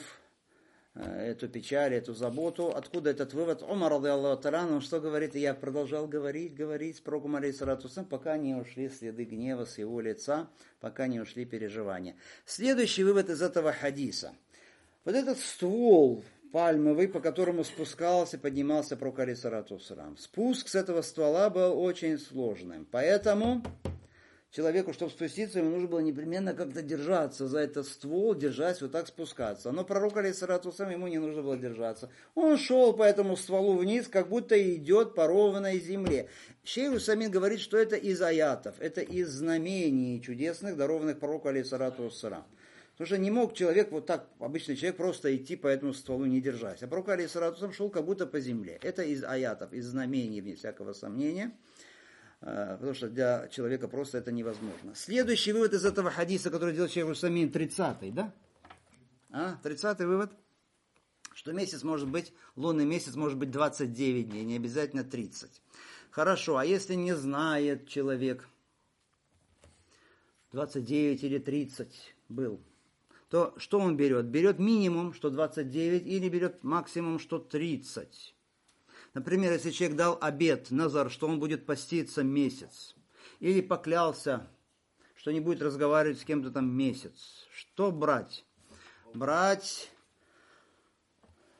эту печаль, эту заботу. Откуда этот вывод? Умар радиаллаху та'аля, он что говорит? И я продолжал говорить, говорить с пророком алейхиссалату вассалям, пока не ушли следы гнева с его лица, пока не ушли переживания. Следующий вывод из этого хадиса. Вот этот ствол пальмовый, по которому спускался, поднимался пророк алейхиссалату вассалям. Спуск с этого ствола был очень сложным. Поэтому человеку, чтобы спуститься, ему нужно было непременно как-то держаться за этот ствол, держась, вот так спускаться. Но пророк алейхиссалату вассалям, ему не нужно было держаться. Он шел по этому стволу вниз, как будто идет по ровной земле. Шейх Усамин говорит, что это из аятов, это из знамений чудесных, дарованных пророку алейхиссалату вассалям. Потому что не мог человек, вот так, обычный человек, просто идти по этому стволу, не держась. А пророк алейхиссалату вассалям шел как будто по земле. Это из аятов, из знамений, вне всякого сомнения. Потому что для человека просто это невозможно. Следующий вывод из этого хадиса, который делает Шейх Усамин, тридцатый, да? А, тридцатый вывод, что месяц может быть, лунный месяц может быть двадцать девять дней, не обязательно тридцать. Хорошо, а если не знает человек, двадцать девять или тридцать был, то что он берет? Берет минимум, что двадцать девять, или берет максимум, что тридцать. Например, если человек дал обет, назар, что он будет поститься месяц, или поклялся, что не будет разговаривать с кем-то там месяц, что брать? Брать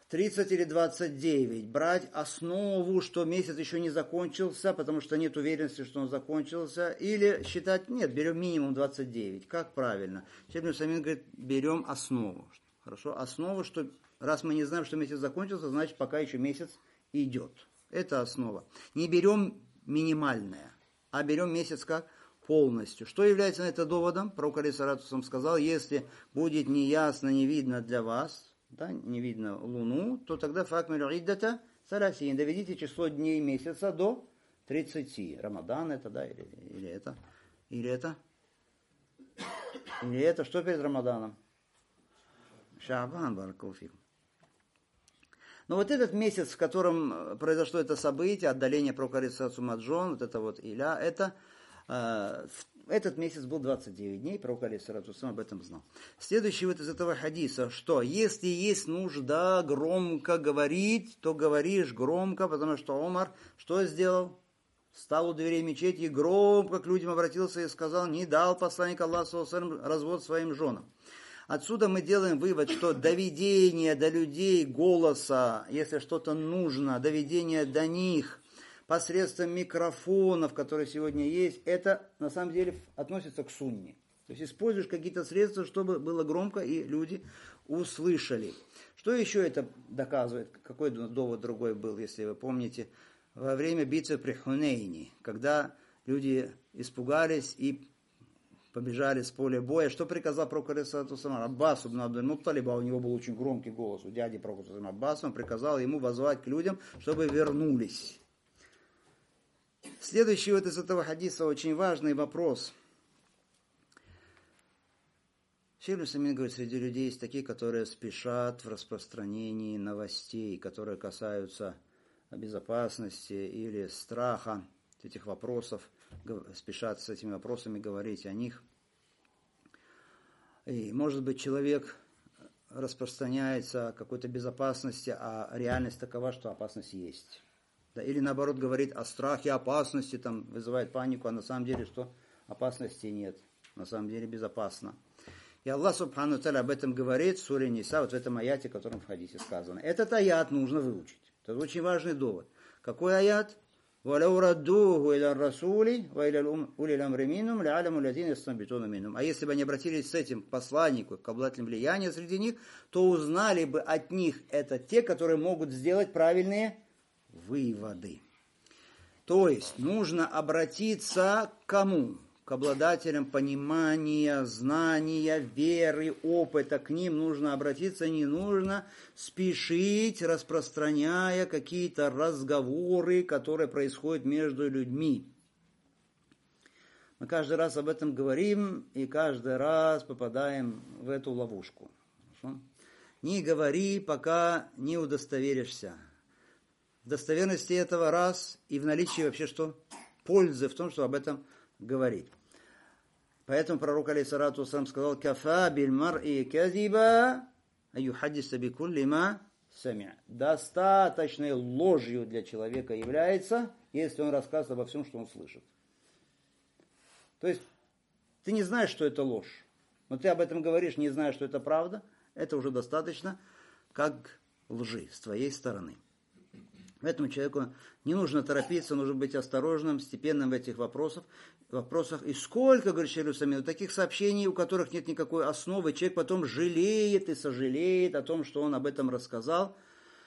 тридцать или двадцать девять. Брать основу, что месяц еще не закончился, потому что нет уверенности, что он закончился. Или считать, нет, берем минимум двадцать девять. Как правильно? Шейх ибн Усаймин говорит, берем основу. Хорошо? Основу, что раз мы не знаем, что месяц закончился, значит, пока еще месяц идет. Это основа. Не берем минимальное, а берем месяц как полностью. Что является на это доводом? Пророк алейхиссалату вассалам сказал, если будет неясно, не видно для вас, да, не видно луну, то тогда факмилю иддата саласин. Доведите число дней месяца до тридцати. Рамадан это, да, или, или это, или это, или это, что перед Рамаданом? Шаабан, баракалуфик. Но вот этот месяц, в котором произошло это событие, отдаление пророка алейхиссалату Маджон, вот это вот Иля, это э, этот месяц был двадцать девять дней, пророк алейхиссалату об этом знал. Следующий вот из этого хадиса, что если есть нужда громко говорить, то говоришь громко, потому что Омар что сделал? Встал у дверей мечети и громко к людям обратился и сказал, не дал посланник Аллаха развод своим женам. Отсюда мы делаем вывод, что доведение до людей голоса, если что-то нужно, доведение до них посредством микрофонов, которые сегодня есть, это на самом деле относится к сунне. То есть используешь какие-то средства, чтобы было громко и люди услышали. Что еще это доказывает? Какой довод другой был, если вы помните, во время битвы при Хунейне, когда люди испугались и побежали с поля боя. Что приказал пророк алейхиссалату вассалам? Аббасу ибн Абдуль-Мутталиба, у него был очень громкий голос, у дяди пророка Аббаса, он приказал ему воззвать к людям, чтобы вернулись. Следующий вот из этого хадиса очень важный вопрос. Шейх ибн Усаймин говорит, среди людей есть такие, которые спешат в распространении новостей, которые касаются безопасности или страха, этих вопросов, спешат с этими вопросами говорить о них. И, может быть, человек распространяется о какой-то безопасности, а реальность такова, что опасность есть. Да, или, наоборот, говорит о страхе, опасности, там, вызывает панику, а на самом деле, что опасности нет. На самом деле безопасно. И Аллах, субхану та'аля, об этом говорит в суре Ниса, вот в этом аяте, о котором в хадисе сказано. Этот аят нужно выучить. Это очень важный довод. Какой аят? وَلَوْ رَدُّوهُ إِلَى الرَّسُولِ وَإِلَى أُولِي الْأَمْرِ مِنْهُمْ لَعَلَمُوا الَّذِينَ يَسْتَنبِطُونَ مِنْهُمْ. А если бы они обратились с этим к посланнику, к обладателям влияния среди них, то узнали бы от них это те, которые могут сделать правильные выводы. То есть нужно обратиться к кому? К обладателям понимания, знания, веры, опыта. К ним нужно обратиться, не нужно спешить, распространяя какие-то разговоры, которые происходят между людьми. Мы каждый раз об этом говорим и каждый раз попадаем в эту ловушку. Хорошо? Не говори, пока не удостоверишься. В достоверности этого раз и в наличии вообще что? Пользы в том, что об этом говорить. Поэтому пророк алейхиссалату вассалам сказал: «Кафа биль мар'i казиба аюхаддиса бикулли ма сами'а». Достаточной ложью для человека является, если он рассказывает обо всем, что он слышит. То есть ты не знаешь, что это ложь, но ты об этом говоришь, не зная, что это правда, это уже достаточно как лжи с твоей стороны. Поэтому человеку не нужно торопиться, нужно быть осторожным, степенным в этих вопросах. вопросах. И сколько, говорит шейх Усаймин, таких сообщений, у которых нет никакой основы, человек потом жалеет и сожалеет о том, что он об этом рассказал.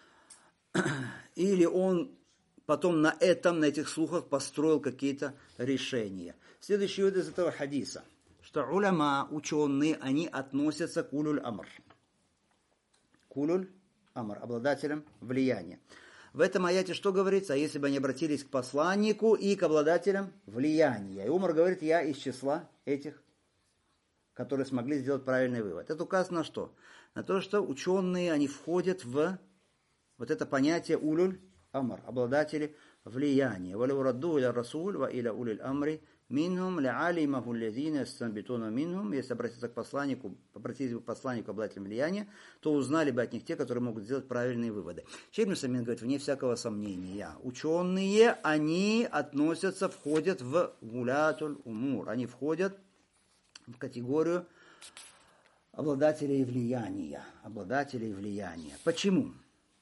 Или он потом на этом, на этих слухах построил какие-то решения. Следующий вывод из этого хадиса, что уляма, ученые, они относятся к улюль амр. К улюль амр, обладателям влияния. В этом аяте что говорится? А если бы они обратились к посланнику и к обладателям влияния. И Умар говорит: я из числа этих, которые смогли сделать правильный вывод. Это указано на что? На то, что ученые, они входят в вот это понятие улюль амр, обладатели влияния. وَلَوْ رَدُّوا إِلَى الرَّسُولِ وَإِلَى أُولِي الْأَمْرِ مِنْهُمْ لَعَلِمَهُ الَّذِينَ يَسْتَنبِطُونَ مِنْهُمْ. Если обратиться к посланнику, обратились бы к посланнику, обладателям влияния, то узнали бы от них те, которые могут сделать правильные выводы. Шейх ибн Усаймин говорит, вне всякого сомнения, ученые, они относятся, входят в гулятуль умур, они входят в категорию обладателей влияния, обладателей влияния. Почему?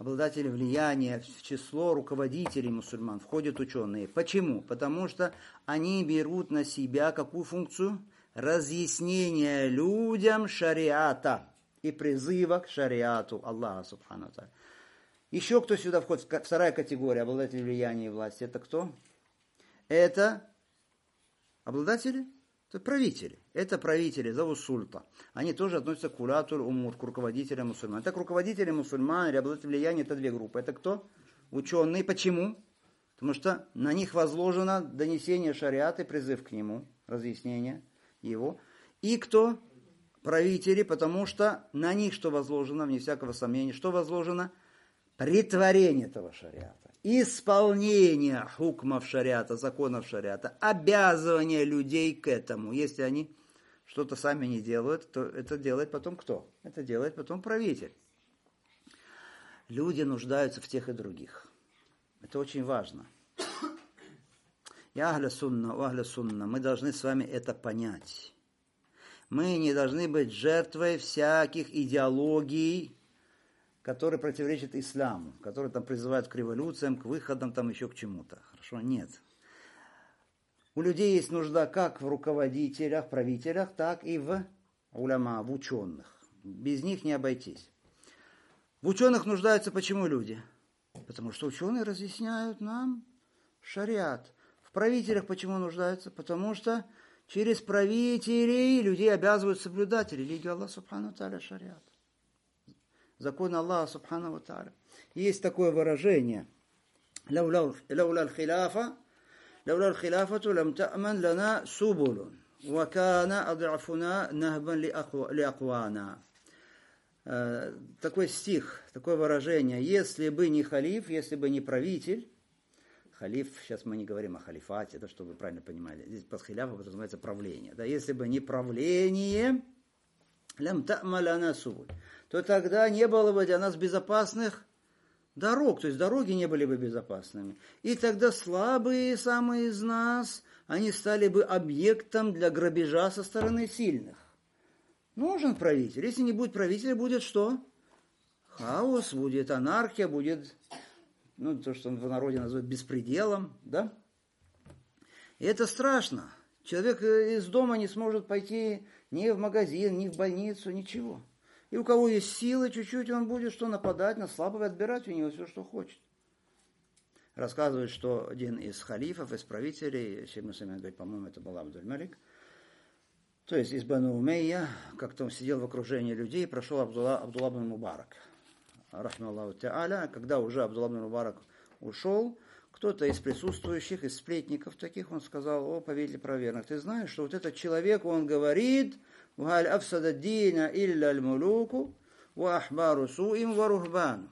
обладатели влияния, в число руководителей мусульман входят ученые. Почему? Потому что они берут на себя какую функцию? Разъяснение людям шариата и призыва к шариату Аллаха субхану ва тааля. Еще кто сюда входит? Вторая категория обладателей влияния и власти. Это кто? Это обладатели? Это правители. Это правители, зовут сульта. Они тоже относятся к улатуль умур, к руководителям мусульман. Так руководители мусульман или обладатели влияния, это две группы. Это кто? Ученые. Почему? Потому что на них возложено донесение шариата и призыв к нему, разъяснение его. И кто? Правители, потому что на них что возложено, вне всякого сомнения, что возложено? Претворение этого шариата. Исполнение хукмов шариата, законов шариата, обязывание людей к этому. Если они что-то сами не делают, то это делает потом кто? Это делает потом правитель. Люди нуждаются в тех и других. Это очень важно. Я ахля сунна, у ахля сунна. Мы должны с вами это понять. Мы не должны быть жертвой всяких идеологий, которые противоречат исламу, которые там призывают к революциям, к выходам, там еще к чему-то. Хорошо? Нет. У людей есть нужда как в руководителях, правителях, так и в уляма, в ученых. Без них не обойтись. В ученых нуждаются почему люди? Потому что ученые разъясняют нам шариат. В правителях почему нуждаются? Потому что через правителей людей обязывают соблюдать религию Аллаха субхану ва тааля, шариат. Закон Аллаха субхану ва тааля. Есть такое выражение. Лауля аль-хиляфа, лауля аль-хиляфату лам та'ман лана субулун, ва кана ад'афуна нахбан ли аквана. Такой стих, такое выражение. Если бы не халиф, если бы не правитель, халиф, сейчас мы не говорим о халифате, это чтобы вы правильно понимали. Здесь под хиляфа подразумевается правление. Да, если бы не правление, лам та'ман лана субулун, то тогда не было бы для нас безопасных дорог, то есть дороги не были бы безопасными. И тогда слабые самые из нас, они стали бы объектом для грабежа со стороны сильных. Нужен правитель. Если не будет правителя, будет что? Хаос, будет анархия, будет, ну, то, что в народе называют беспределом, да? И это страшно. Человек из дома не сможет пойти ни в магазин, ни в больницу, ничего. И у кого есть силы чуть-чуть, он будет что нападать на слабого и отбирать у него все, что хочет. Рассказывают, что один из халифов, из правителей, если мы с вами говорим, по-моему, это был Абдуль-Малик, то есть из Бану Умейя, как-то он сидел в окружении людей, прошел Абдулла, Абдулла бн Мубарак. Рахму Аллаху Та'аля, когда уже Абдулла бн Мубарак ушел, кто-то из присутствующих, из сплетников таких, он сказал: о, повелитель правоверных, ты знаешь, что вот этот человек, он говорит: «Валь афсада дина илля аль-мулуку, ва ахбару суим ва рухбан».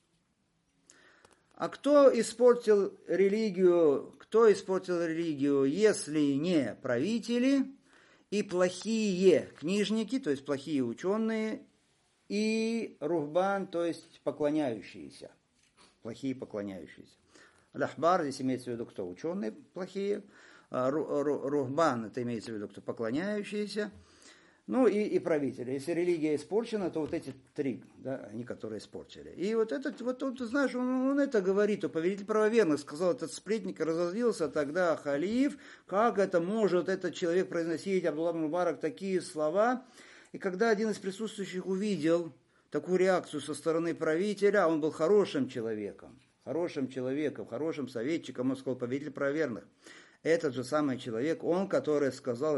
А кто испортил религию, кто испортил религию, если не правители и плохие книжники, то есть плохие ученые, и рухбан, то есть поклоняющиеся, плохие поклоняющиеся. Аль-ахбар, здесь имеется в виду кто? Ученые плохие. Рухбан, это имеется в виду кто? Поклоняющиеся. Ну и, и правители. Если религия испорчена, то вот эти три, да, они, которые испортили. И вот этот, вот он, ты знаешь, он, он это говорит, то повелитель правоверных сказал, этот сплетник разозлился тогда халиф, как это может этот человек произносить, Абдулла бн Мубарак, такие слова. И когда один из присутствующих увидел такую реакцию со стороны правителя, он был хорошим человеком, хорошим человеком, хорошим советчиком, он сказал, повелитель правоверных. Этот же самый человек, он, который сказал: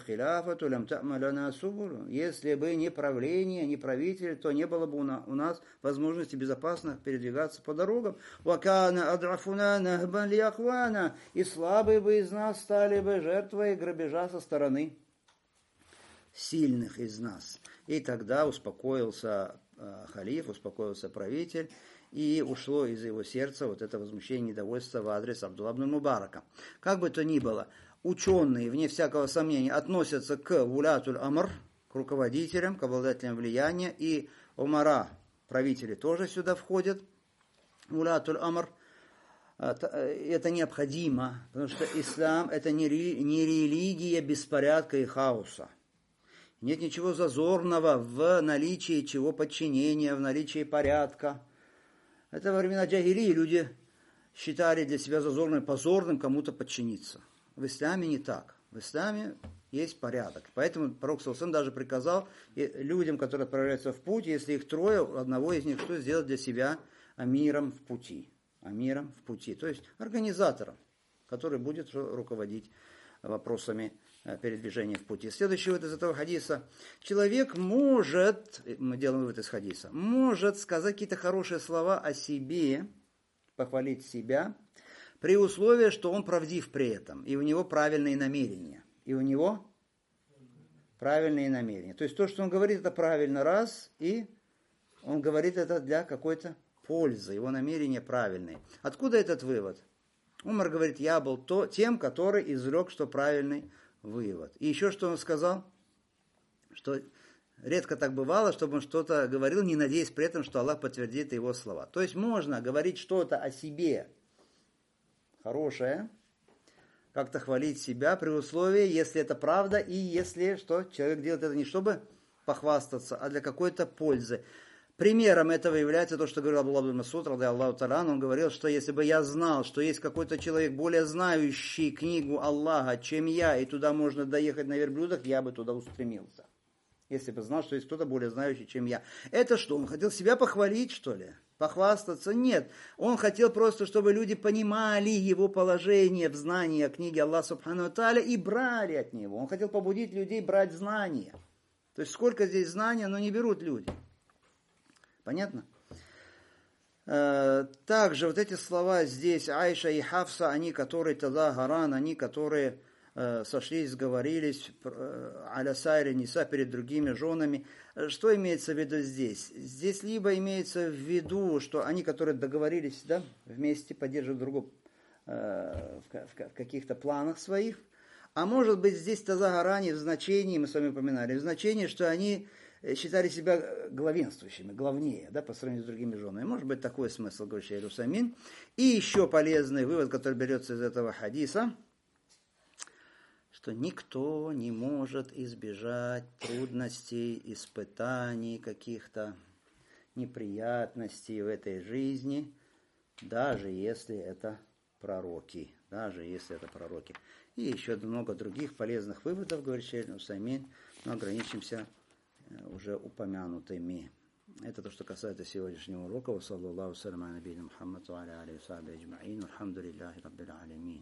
если бы не правление, не правитель, то не было бы у нас возможности безопасно передвигаться по дорогам. И слабые бы из нас стали бы жертвой грабежа со стороны сильных из нас. И тогда успокоился халиф, успокоился правитель, и ушло из его сердца вот это возмущение, недовольство в адрес Абдулла бн Мубарака. Как бы то ни было, ученые, вне всякого сомнения, относятся к вулятуль амр, к руководителям, к обладателям влияния, и умара, правители, тоже сюда входят. Вулятуль амр, это необходимо, потому что ислам — это не религия беспорядка и хаоса. Нет ничего зазорного в наличии чего подчинения, в наличии порядка. Это во времена джахилии люди считали для себя зазорным и позорным кому-то подчиниться. В исламе не так. В исламе есть порядок. Поэтому пророк саллаллаху алейхи ва саллям даже приказал людям, которые отправляются в путь, если их трое, одного из них что сделать для себя амиром в пути. Амиром в пути. То есть организатором, который будет руководить вопросами передвижения в пути. Следующий вот из этого хадиса. Человек может, мы делаем вывод из хадиса, может сказать какие-то хорошие слова о себе, похвалить себя, при условии, что он правдив при этом, и у него правильные намерения. И у него правильные намерения. То есть то, что он говорит, это правильно, раз, и он говорит это для какой-то пользы, его намерения правильные. Откуда этот вывод? Умар говорит, я был то, тем, который изрек, что правильный вывод. И еще что он сказал? Что редко так бывало, чтобы он что-то говорил, не надеясь при этом, что Аллах подтвердит его слова. То есть можно говорить что-то о себе хорошее, как-то хвалить себя при условии, если это правда, и если что, человек делает это не чтобы похвастаться, а для какой-то пользы. Примером этого является то, что говорил Абдуллах ибн Мас'уд, ради Аллаху та'аля, он говорил, что если бы я знал, что есть какой-то человек, более знающий книгу Аллаха, чем я, и туда можно доехать на верблюдах, я бы туда устремился. Если бы знал, что есть кто-то более знающий, чем я. Это что, он хотел себя похвалить, что ли? Похвастаться? Нет. Он хотел просто, чтобы люди понимали его положение в знании о книге Аллаха Субхану ва Тааля и брали от него. Он хотел побудить людей брать знания. То есть сколько здесь знаний, но не берут люди. Понятно? Также вот эти слова здесь, Айша и Хафса, они, которые тогда Гаран, они, которые сошлись, сговорились, аля сайри ниса перед другими женами. Что имеется в виду здесь? Здесь либо имеется в виду, что они, которые договорились, да, вместе поддерживают друг друга в каких-то планах своих, а может быть здесь таза гарани в значении, мы с вами упоминали, в значении, что они считали себя главенствующими, главнее, да, по сравнению с другими женами. Может быть такой смысл, говорит Шейх Усаймин. И еще полезный вывод, который берется из этого хадиса, что никто не может избежать трудностей, испытаний, каких-то неприятностей в этой жизни, даже если это пророки. Даже если это пророки. И еще много других полезных выводов, говорит Шейх Усаймин, но ограничимся уже упомянутыми. Это то, что касается сегодняшнего урока. Саллаллаху салям аля набийна Мухаммад ва аля алихи ва сахбихи аджмаин. Алхамдулиллахи раббил алямин.